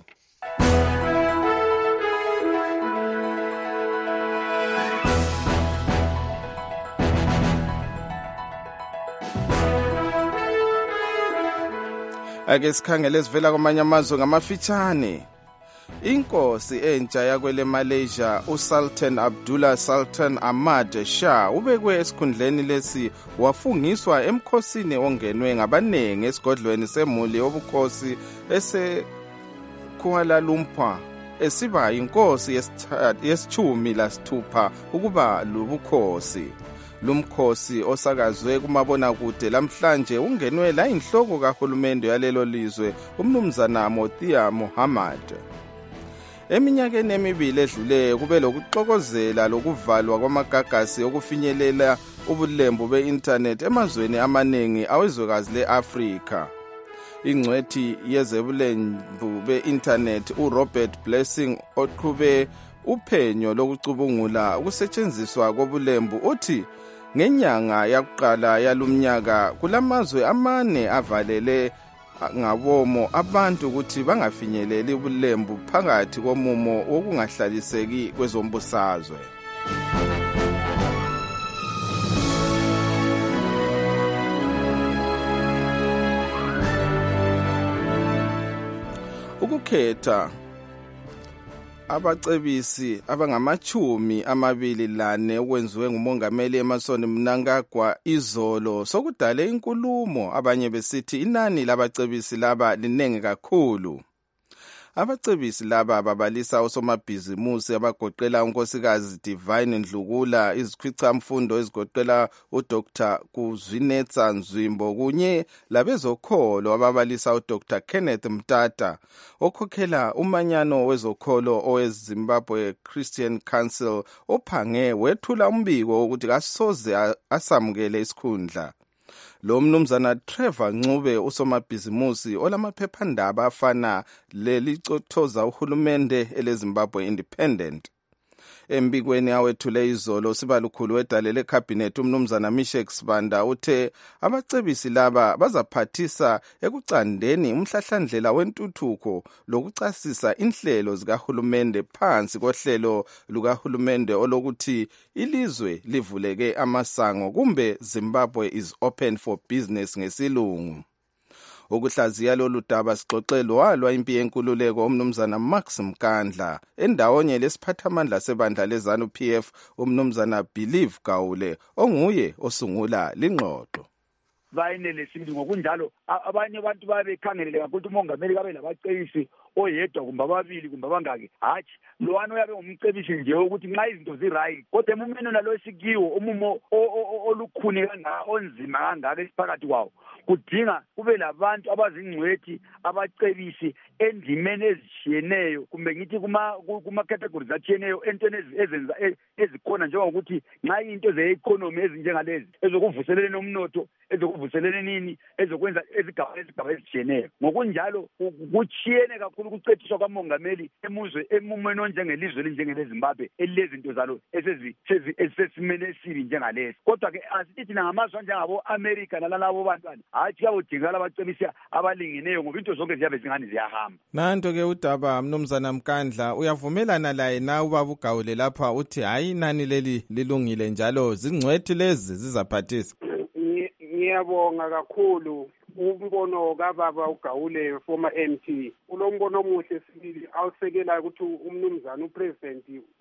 Ake sikhangele sivela kwamanye amazwe ngamafitshane. Inkosi entsha yakwele Malaysia uSultan Abdullah Sultan Ahmad Shah ubekwe esikhundleni lesi wafungiswa emkhosini ongenwe ngabanengi esigodlweni semuli yobukhosi ese-Kuala Lumpur esiba inkosi yesithumi lasithupha ukuba lobukhosi. Lumkhosi osakazwe kumabonakude lamhlanje ungenwe la inhloko kahulumende yalelo lizwe umnumzana Motia Muhammad. Eminyakeni emibili edluleyo kube lokuxokozela lokuvalwa kwamagagasi okufinyelela ubulembu be-internet emazweni amaningi awezwekazi le-Afrika. Ingcwethi yezebulembu be-internet uRobert Blessing oqhube uphenyo lokucubungula ukusetshenziswa kobulembu uthi ngenyanga yakuqala yalumnyaka kulamazwe amane avalele ngabomo abantu ukuthi bangafinyeleli ubulembu phakathi komumo wokungahlaliseki kwezombusazwe. Ukukhetha abacebisi abangama-24 okwenziwe ngumongameli Emmerson Mnangagwa izolo sokudale inkulumo abanye besithi inani labacebisi laba linenge kakhulu. Abacebisi laba babalisa osomabhizimusi abagoqela unkosikazi Divine Ndlukula, izikhwicamfundo ezigoqela uDr. Kuzwinetsa Nzwimbo kunye labezokholo ababalisa uDr. Kenneth Mtata okhokhela umanyano wezokholo oweZimbabwe Christian Council ophange wethula umbiko ukuthi kasoze asamukele isikhundla. Lo mnumzana Trevor Ncube usomabhizimusi olamaphephandaba afana lelicothoza uhulumende eleZimbabwe Independent. Embikweni awethule izolo sibalukhulu wedale lekhabhinethi umnumzana Mishek Sibanda uthe abacebisi laba bazaphathisa ekucandeni umhlahlandlela wentuthuko lokuchasisa inhlelo zikahulumende phansi kohlelo lukahulumende olokuthi ilizwe livuleke amasango kumbe Zimbabwe is open for business ngesilungu. Ukuhlaziya lolu daba sixoxelwa walwa impi yenkululeko umnumzana Max Mkandla endawonye lesiphathamandla sebandla lezanu PF umnumzana Believe Gawule onguye osungula lingxoxo. Bayinelesibili ngokunjalo abanye abantu babekhangelele kakhulu umongameli kabe labacebisi oyedwa kumbe ababili kumbe abangaki hatshi lwana uyabe ngumcebisi nje ukuthi nxa izinto ziright kodwa emumeni nalo esikiwo umumo olukhuni kangaka onzima kangaka esiphakathi kwawo kudinga kube labantu abazingcwethi abacebisi endimeni ezishiyeneyo kumbe ngithi kuma categories atshiyeneyo entweni ezenza ezikhona njengokuthi nxa into ze-economy ezinjengalezi ezokuvuseleleni umnotho ezokuvuseleleni nini ezokwenza ezigaba ezishiyeneyo ngokunjalo kuchiyene kakhulu ukucethiswa kwamongameli emumweni onjengelizwe elinjengeleZimbabwe elilezinto zalo esesimeni esibi njengalesi kodwa-ke asithi thina ngamazwe anjengabo-Amerika nalalabo bantwana hatshi kuyabodingakala abacebisi abalingeneyo ngoba into zonke ziyabe zingani ziyahamba. Nanto-ke udaba mnumzana Mkandla uyavumelana laye na ubaba uGawule lapha uthi hayi inani leli lilungile njalo zingcwethi lezi zizaphathisa? Ngiyabonga kakhulu umbono kababa uGawule former MP ulombono omuhle sibili awusekela ukuthi umnumzana upresident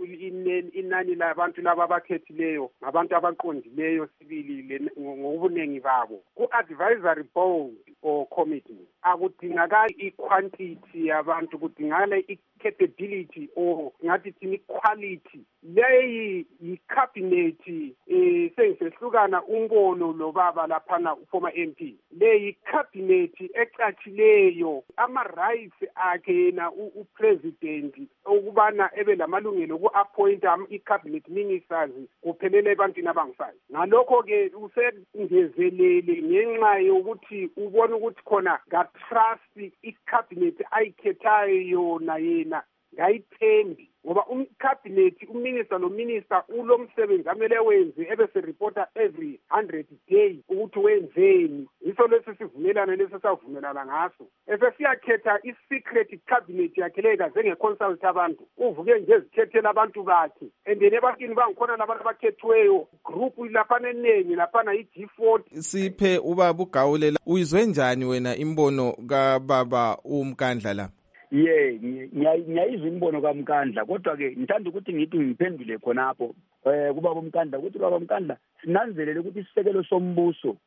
inani labantu laba abakhethileyo ngabantu abaqondileyo sibili ngobunengi babo ku-advisory board or committee akudingakali i-quantity yabantu, kudingakala i-capability or ngathi thina i-quality. Leyi yi-cabinet sengisehlukana umbono lobaba laphana former MP. Leyi cabinet ecatshileyo ama-rights akhe yena upresident ukubana ebe lamalungelo ku-appointa i-cabinet ministers kuphelele ebantwini abangifayo. Ngalokho-ke usengezelele ngenxa yokuthi ubona ukuthi khona ngatrust i-cabinet ayikhethayo yona yena ngayithembi, ngoba umcabinet uminister nominister ulomsebenzi amele wenze ebese-reporta every 100 days ukuthi wenzeni. Yiso lesi sivumelana lesi savumelana ngaso. Esesiyakhetha i-secret cabinet yakhe leyo kaze nge-consult abantu, uvuke nje ezikhethela abantu bakhe, and then ebantwini bangikhona labantu abakhethiweyo group laphana eningi laphana i-G40. Siphe ubaba uGawule, uyizwe njani wena imbono kababa uMkandla la? Ngiyayizwa imbono kaMkandla, kodwa ke ngithanda ukuthi ngithi ngiphendule khonapho kubaba uMkandla ukuthi baba uMkandla sinanzelele ukuthi isisekelo sombuso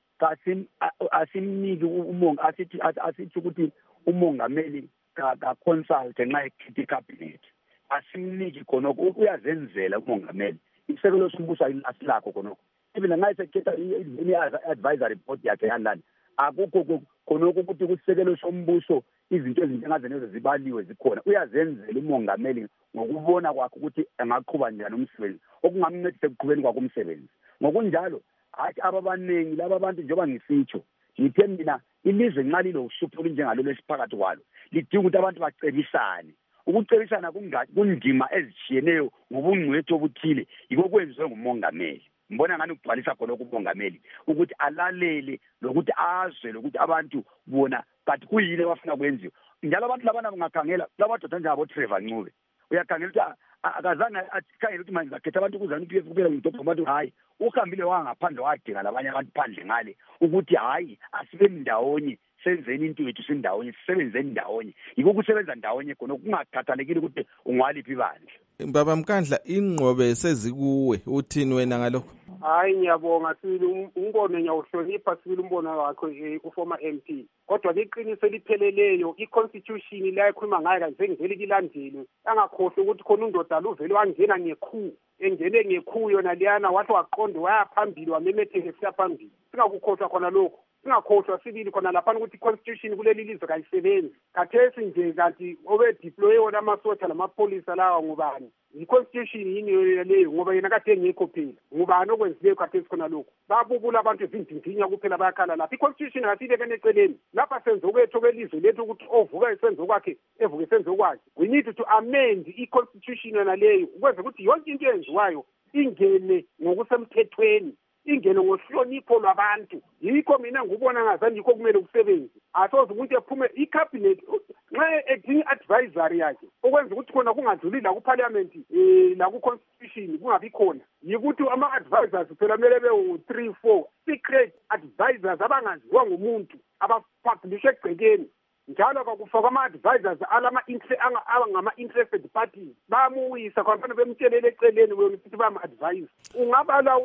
asimniki umongo asithi ukuthi umongameli ka consult nxa ekhetha icabinet, asimniki khonoko, uyazenzela umongameli. Isisekelo sombuso asilakho khonoko, even nxa sekhetha i-advisory board yakhe yalana akukho khonoko ukuthi kusisekelo sombuso izinto ezinjengazenezo zibaliwe zikhona. Uyazenzela umongameli ngokubona kwakhe ukuthi angaqhuba njani umsebenzi okungamncedisa ekuqhubeni kwakhe umsebenzi. Ngokunjalo hathi ababanengi laba abantu njengoba ngisitsho ngithe mina ilizwe nxa lilohlupho olunjengalolo esiphakathi kwalo lidinga ukuthi abantu bacebisane. Ukucebisana kundima ezitshiyeneyo ngobungcwethi obuthile yikho kwenziwe ngumongameli. Mbona ngani ukugcwalisa khona kumongameli ukuthi alalele lokuthi azwe lokuthi abantu bona but kuyini abafuna kwenziwe. Njalo abantu labana bangakhangela labadoda njengabo Trevor Ncube, uyakhangela ukuthi akazange akhangela ukuthi manje zakhetha abantu ukuzana UPF kubela ngidobha abantu. Hayi, uhambile wangaphandle wadinga labanye abantu phandle ngale ukuthi hayi asibe ndawonye senzeni into yethu sindawonye sisebenzeni ndawonye. Yiko kusebenza ndawonye khona kungakhathalekile ukuthi ungwaliphi bandla. Baba Mkandla, ingqobe sezikuwe, uthini wena ngalokho? Hayi, ngiyabonga sibili umbono ngiyawuhlonipha sibili umbono wakhe uformer MP, kodwa liqiniso elipheleleyo i-constitution la ekhuluma ngayo kanje ngivele kilandele angakhohle ukuthi khona undoda uvele wangena ngekhu engene ngekhu yona liyana wathi waqonda wayaphambili wamemetheke siyaphambili. Singakukhohlwa khona lokho, singakhohlwa sibili khona lapha ukuthi i-constitution kuleli lizwe kayisebenzi. Khathesi nje kanti obedeploye wona amasotsha lamapholisa lawa ngubani? I-constitution yini leyo ngoba yena kade engekho phela. Ngubani okwenzileyo khathesi khona lokho? Babubula abantu ezindinya kuphela bayakhala lapha. I-constitution asibekene eceleni lapha senze okwethu kwelizwe lethu ukuthi ovuka esenzo kwakhe evuke esenzo kwakhe. We need to amend i-constitution yona leyo ukwenza ukuthi yonke into eyenziwayo ingene ngokusemthethweni, ingene ngohlonipho lwabantu. Yikho mina ngubona ngazani yikho kumele kusebenze. Asoze umuntu ephume i-cabinet nxa edinga advisory yakhe okwenza ukuthi khona kungadluli la ku-parliament la ku-constitution kungabi khona. Yikuthi ama-advisors phela kumele be-3-4 secret advisors abangaziwa ngumuntu abapublishe egcekeni. Njalo bakufaka ama-advisors angama-interested parties bamuyisa khona bemtshelele eceleni wena ukuthi bama-advise. Ungabala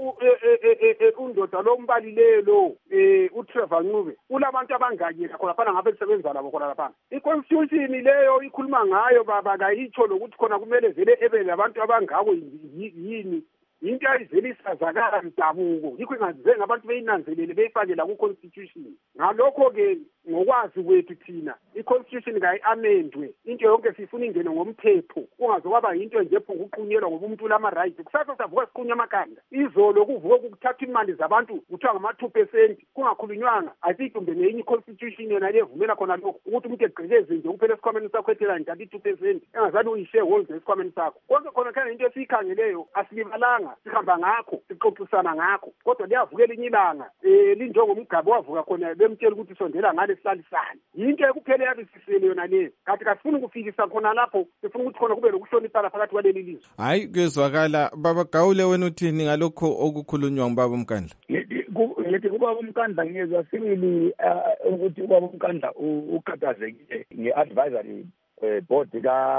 undoda lo mbalileyo lo uTrevor Ncube ulabantu abangaki khona phana ngabe lisebenza labo khona lapha. I-constitution leyo ikhuluma ngayo baba kayitsho lokuthi khona kumele vele ebe labantu abangako yini. Into ayivele isazakala mdabuko yikho ingaze ngabantu beyinanzelele beyifake la ku-constitution. Ngalokho-ke ngokwazi kwethu thina i-constitution kayi-amendwe, into yonke sifuna ingene ngomthetho kungaze kwaba yinto nje phunguqunyelwa ngoba umuntu ulama-rights. Kusasa savuka siqunya amakanda, izolo kuvuka kuthatha imali zabantu kuthiwa ngama-2% kungakhulunywanga. Asiyitumbe ngenye i-constitution yona levumela khona lokho ukuthi umuntu egqekeze nje kuphela esikhwameni sakho ethela nje 2% engazani uyi-shareholder esikhwameni sakho. Konke khona khona into esiyikhangeleyo asilibalanga, sihamba ngakho sixoxisana ngakho, kodwa liyavukela inye ilanga linjengomgaba wavuka khona bemtshela ukuthi sondela ngale sihlalisane. Yinto ekuphela yabisisele yona leyo, kanti kasifuni ukufikisa khona lapho, sifuna ukuthi khona kube lokuhloniphana phakathi kwaleli lizwe. Hayi, kuyezwakala. Baba Gawule, wena uthini ngalokho okukhulunywa ngubaba uMkandla? Ngithi ubaba uMkandla ngiyezwa sibili ukuthi ubaba uMkandla ukhathazekile nge-advisory board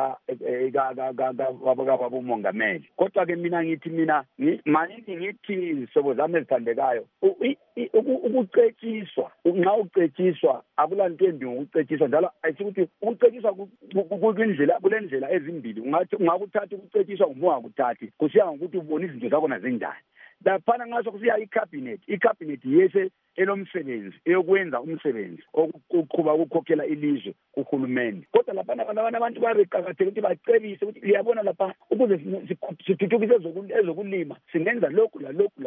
wababa umongameli. Kodwa ke mina ngithi manithi ngithi sobo zami ezithandekayo ukucetshiswa nxa ucetshiswa akulanto embi ngokucetshiswa njalo ayikuthi ukucetshiswa kulendlela ezimbili ungakuthatha ukucetshiswa ngumoya kuthathi kusiya ngokuthi ubona izinto zakho nazinjani. Laphana ngaso kusiya i-cabinet yese elomsebenzi eyokwenza umsebenzi okuqhuba ukukhokhela ilizwe kuhulumeni. Kodwa laphana abantu babeqakatheka ukuthi bacebise ukuthi liyabona lapha ukuze sithuthukise ezokulima singenza lokhu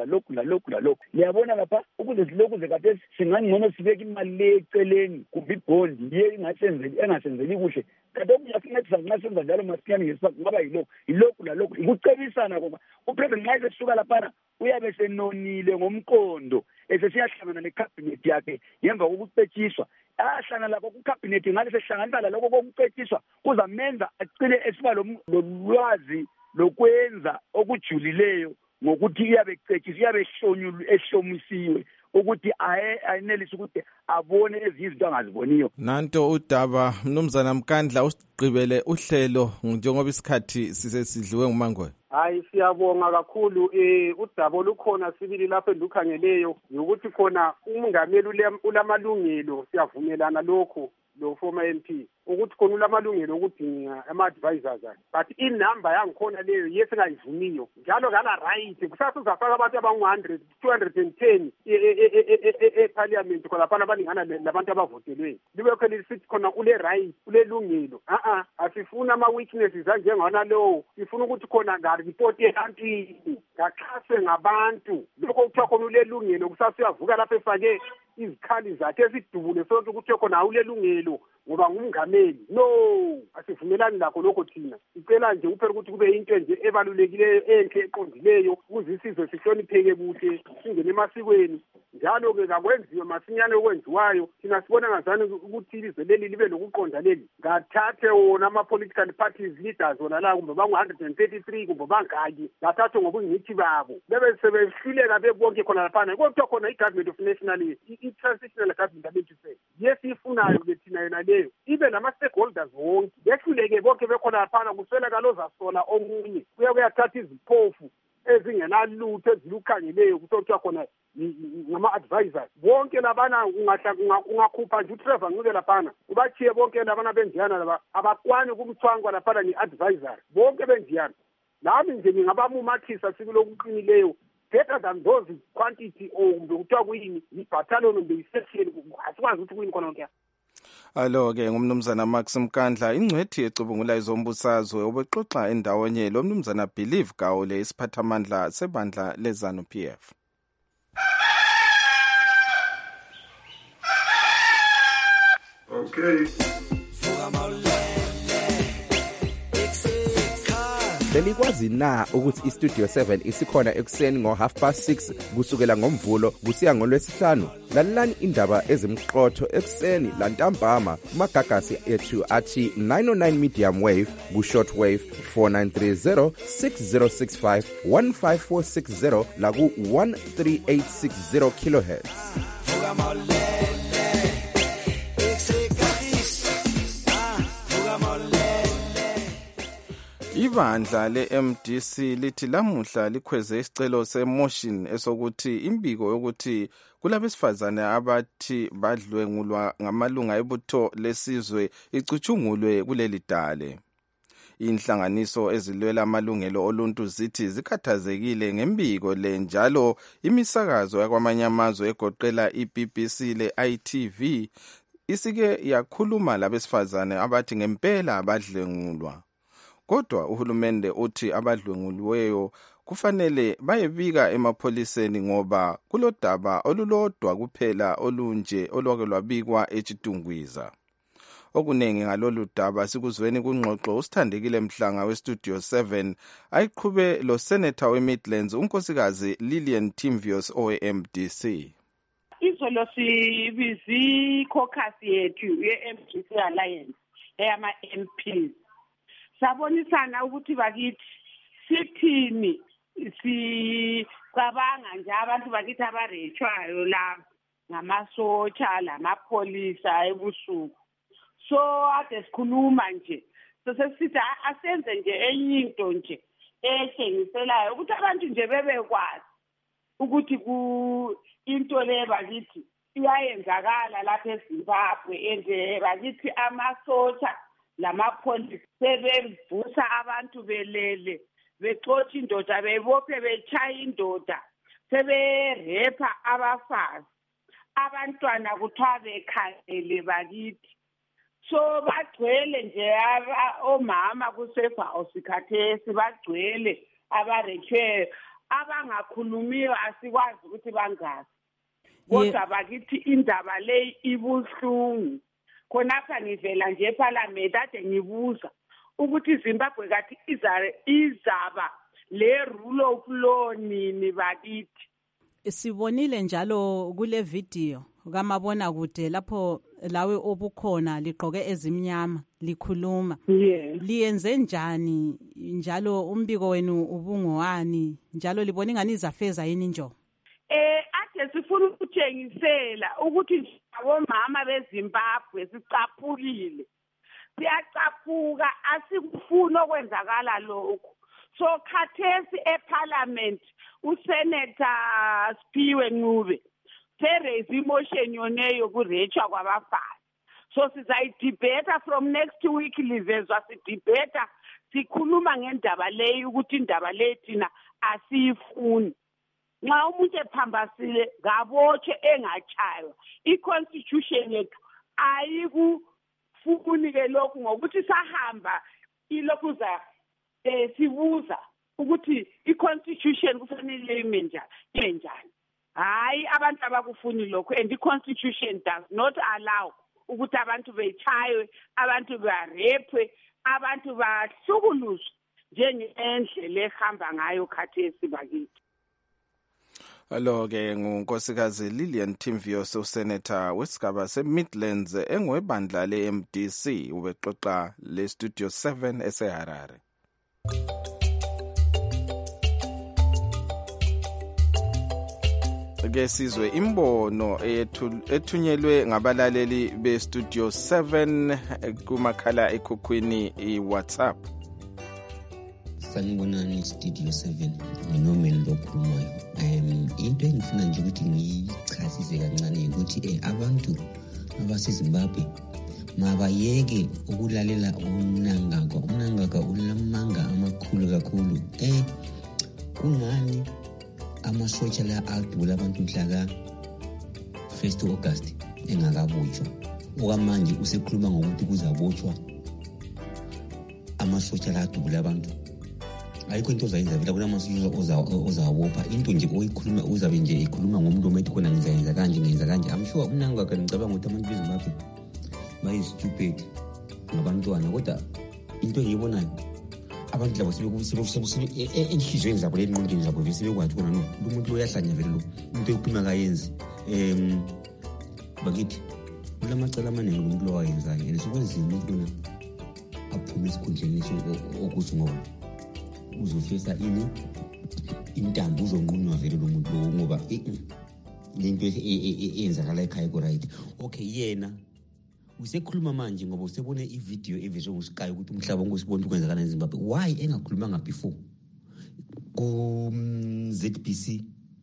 liyabona lapha ukuze silokuze kade singangcono sibeke imali le eceleni kumbe ibhondi engasenzeli kuhle kade okuyasinethisa nxa senza njalo masinyane ngesifaka ngaba yilokhu ukucebisana ngoba upresident nxa esesuka laphana uyabe senonile ngomqondo esesiyahlangana necabinet yakhe ngemva kokucetshiswa ahlangana lapho kucabinet ngale sehlanganisa lokho kokucetshiswa kuzamenza acile esiba lolwazi lokwenza okujulileyo ngokuthi iyabe ecetshiswa iyabe ehlomisiwe ukuthi ayenelise ukuthi abone ezizinto angaziboniyo. Nanto udaba mnumzana Mkandla usigqibele uhlelo njengoba isikhathi sisesidliwe nguMangwe. Hayi siyabonga kakhulu udaba olukhona sibili lapho endukhangeleyo ukuthi khona umongameli ulamalungelo siyavumelana lokho lo former MP ukuthi khona ulamalungelo okudinga ama-advisors but inamba yangikhona leyo yesingayivuniyo njalo ngala right kusasa uzafaka abantu abangu-100 210 eparliament khona laphana abaningana labantu abavotelweyo libekho lisithi khona ule right ulelungelo asifuni ama-weaknesses anjengona lowo sifuna ukuthi khona ngaripoti ebantwini ngaxhaswe ngabantu lokho kuthiwa khona ulelungelo kusasa uyavuka lapho efake izikhali zakhe esidubule sonke ukuthi khona awulelungelo ngoba ngumngameli. No, asivumelani lakho lokho thina. Icela nje uphela ukuthi kube into nje ebalulekileyo enhle eqondileyo ukuze isizwe sihlonipheke kuhle singene emasikweni. Njalo ke akwenziwe masinyane okwenziwayo thina sibona ngazani ukuthi ilizwe leli libe lokuqonda leli. Ngathathe wona ama-political parties leaders wona la kumbe bangu-133 kumbe bangaki ngathathe ngobungithi babo bebe sebehluleka bebonke khona laphana kodwa khona i-government of national i-transitional government abethu yesifunayo ke thina yona leyo ibe nama-stakeholders wonke behluleke bonke bekhona laphana kusweleka lozasola omunye kuyathatha iziphofu ezingenalutho ezilukhangeleyo kuthiwa khona ngama-advisors bonke labana ungakhupha nje uTrevor Ncube laphana ubathiye bonke labana benjiyana laba abakwani kumthwangwa laphana nge-advisor bonke benjiyana nami nje ngingabamumathisa sibilo okuqinileyo better than those quantity kumbe kuthiwa kuyini i-battalion kumbe i-section asikwazi ukuthi kuyini khona konke. Alo-ke ngumnumzana Max Mkandla ingcwethi ecubungula izombusazwe obexoxa endawonye lo mnumzana Believe Gawule isiphathamandla sebandla lezanu PF. Okay. Belikwazi na ukuthi iStudio 7 isikhona ekuseni ngo6:30 kusukela ngomvulo kusiya ngolwesihlanu? Lalelani indaba ezimqotho ekuseni lantambama kumagagasi ethu athi 909 medium wave ku-short wave 4930 6065 15460 la ku-13860 kilohertz. Ibandla le-MDC lithi lamuhla likhweze isicelo semotion esokuthi imbiko yokuthi kulabesifazane abathi badlwengulwa ngamalunga ebutho lesizwe icutshungulwe kuleli dale. Inhlanganiso ezilwela amalungelo oluntu zithi zikhathazekile ngembiko le njalo imisakazo yakwamanye amazwe egoqela iBBC le-ITV isike yakhuluma labesifazane abathi ngempela badlwengulwa. Kodwa uhulumende uthi abadlwenguliweyo kufanele bayebika emapholiseni ngoba kulodaba olulodwa kuphela olunje olwake lwabikwa eChitungwiza. Okuningi ngalolu daba sikuzweni kungxoxo usithandekile Mhlanga weStudio 7 ayiqhube lo senator weMidlands unkosikazi Lillian Timvios oweMDC. Izolo sibizi caucus yethu ye-MDC Alliance eyama MPs. Sabonisana ukuthi bakithi sithini sicabanga nje abantu bakithi abarechwayo la ngamasotsha lamapholisa ebusuku so ade sikhuluma nje so sesithi asenze nje enye into nje ehlengiselayo ukuthi abantu nje bebekwazi ukuthi into le bakithi iyayenzakala lapha eZimbabwe and bakithi amasotsha lamapolisi sebevusa abantu belele bexotsha indoda bebophe bechaya indoda seberepa abafazi abantwana kuthiwa bekhangele bakithi so bagcwele nje omama kusefa osikhathesi bagcwele abarechwe abangakhulumiyo asikwazi ukuthi bangazi kodwa bakithi indaba le ibuhlungu khonapha ngivela nje eParliament ade ngibuza ukuthi iZimbabwe kathi izaba le rule of law nini bakithi. Sibonile njalo kule video kamabona kude lapho lawe obukhona ligqoke ezimnyama likhuluma. Liyenze njani njalo umbiko wenu ubungowani njalo libona ingani izafeza yini njo? Ade sifuna ukuthengisela ukuthi abomama beZimbabwe sicaphukile. Siyacaphuka asikufuna okwenzakala lokho. So khathesi eParliament uSenator Siphiwe Ncube raise emotion yoneyo kurechwa kwabafazi. So sizayidebate from next week livezwa sidebate sikhuluma ngendaba leyo ukuthi indaba le thina asiyifuni. Nxa umuntu ephambasile ngabotshwe engachaywa iconstitution yethu ayikufuni ke lokhu ngokuthi sahamba ilokuza sibuza ukuthi iconstitution kufanele ime njani hayi abantu abakufuni lokho and iconstitution does not allow ukuthi abantu bechaywe abantu barepwe abantu bahlukuluzwe njengendlela ehamba ngayo khathesi bakithi. Alo-ke ngunkosikazi Lillian Timvios usenator wesigaba se-Midlands engwebandla le-MDC ubexoxa le-Studio 7 eseHarare. Ke sizwe imbono ethunyelwe ngabalaleli be-Studio 7 kumakhala ekhukhwini i-WhatsApp. Sanibonani Studio 7 nginomeni lokhulumayo. Into engifuna nje ukuthi ngichasise kancane ukuthi abantu abaseZimbabwe mabayeke ukulalela umnangagwa ulamanga amakhulu kakhulu. Kungani amasotsha la adula abantu mhla ka 1 August engakabotshwa okwamanje usekhuluma ngokuthi kuzabotshwa amasotsha la adula abantu. Ayikho into ozayenza vela kunamasosha ozawabopha into nje oyikhuluma uzabe nje ikhuluma ngomlomo ethi khona ngizayenza kanje. I'm sure umnangagwa ngicabanga ukuthi abantu beZimbabwe bayi-stupid ngabantwana kodwa into engiyibonayo abantu labo enhliziyweni zabo lenqondweni zabo vele sebekwazi khona no lo muntu uyahlanya vele lo into yokuphuma kayenzi. Bakithi kulamacala amaningi lo muntu lo wayenzayo and sokwenzima umuntu lona aphume esikhundleni okuthi ngoba uzofesa intambo uzonqunywa vele lo muntu lo ngoba lento eyenzakala ekhaya ko-right. Okay yena usekhuluma manje ngoba usebone ivideo evezwe nguSky ukuthi umhlaba wonke usibona ukwenzakala eZimbabwe. Why engakhulumanga before ku ZBC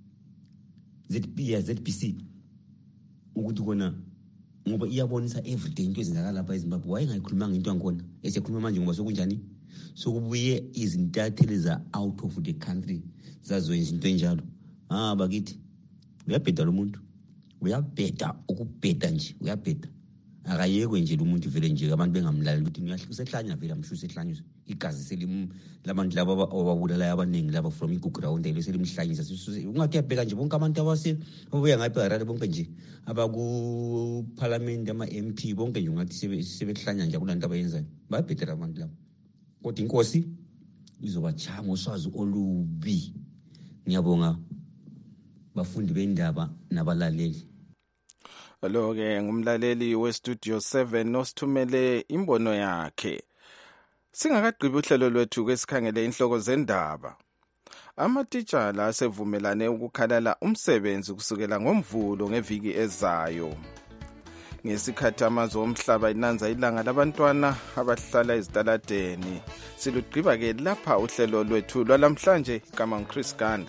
ukuthi kona ngoba iyabonisa everyday into ezenzakala lapha eZimbabwe. Why engayikhulumanga into yakhona esekhuluma manje ngoba sokunjani sokubuye izintatheli za out of the country zazoyenza into enjalo. Bakithi uyabheda lo muntu uyabheda ukubheda nje uyabheda akayekwe nje lo muntu vele nje abantu bengamlaleli ukuthi uyahlanya vele amsho usehlanyisa igazi selim labantu laba ababulala abaningi laba from iGuground ele selimhlanyisa ungathi yabheka nje bonke abantu ababuya ngapha eHarare bonke nje abaku parliament ama-MP bonke nje ungathi sebehlanya nje kulanto abayenzayo bayabhedela abantu laba kodwa inkosi izobachaya ngoswazi olubi. Ngiyabonga bafundi bendaba nabalaleli. Lo-ke ngumlaleli we-Studio 7 nosithumele imbono yakhe. Singakagqibi uhlelo lwethu kwesikhangele inhloko zendaba. Amatitshala asevumelane ukukhalala umsebenzi kusukela ngoMvulo ngeviki ezayo. ngesikhathi amazwe omhlaba inanza ilanga labantwana abahlala ezitaladeni. Silugqiba-ke lapha uhlelo lwethu lwalamhlanje. Igama nguChris Gande.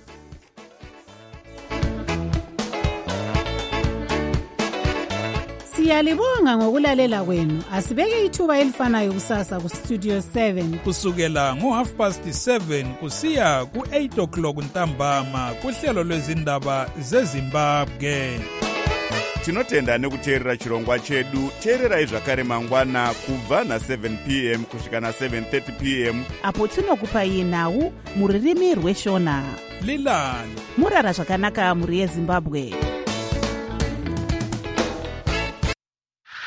Siyalibonga ngokulalela kwenu. Asibeke ithuba elifanayo kusasa ku Studio 7 kusukela ngo7:30 kusiya ku8 o'clock ntambama kuhlelo lwezindaba zeZimbabwe. Tinotenda nekuteerera chirongwa chedu. Teererai zvakare mangwana kubva na7 p.m. kusvika na7:30 p.m. apo tinokupai nhau muririmi rweshona. Lilani murara zvakanaka muri yeZimbabwe.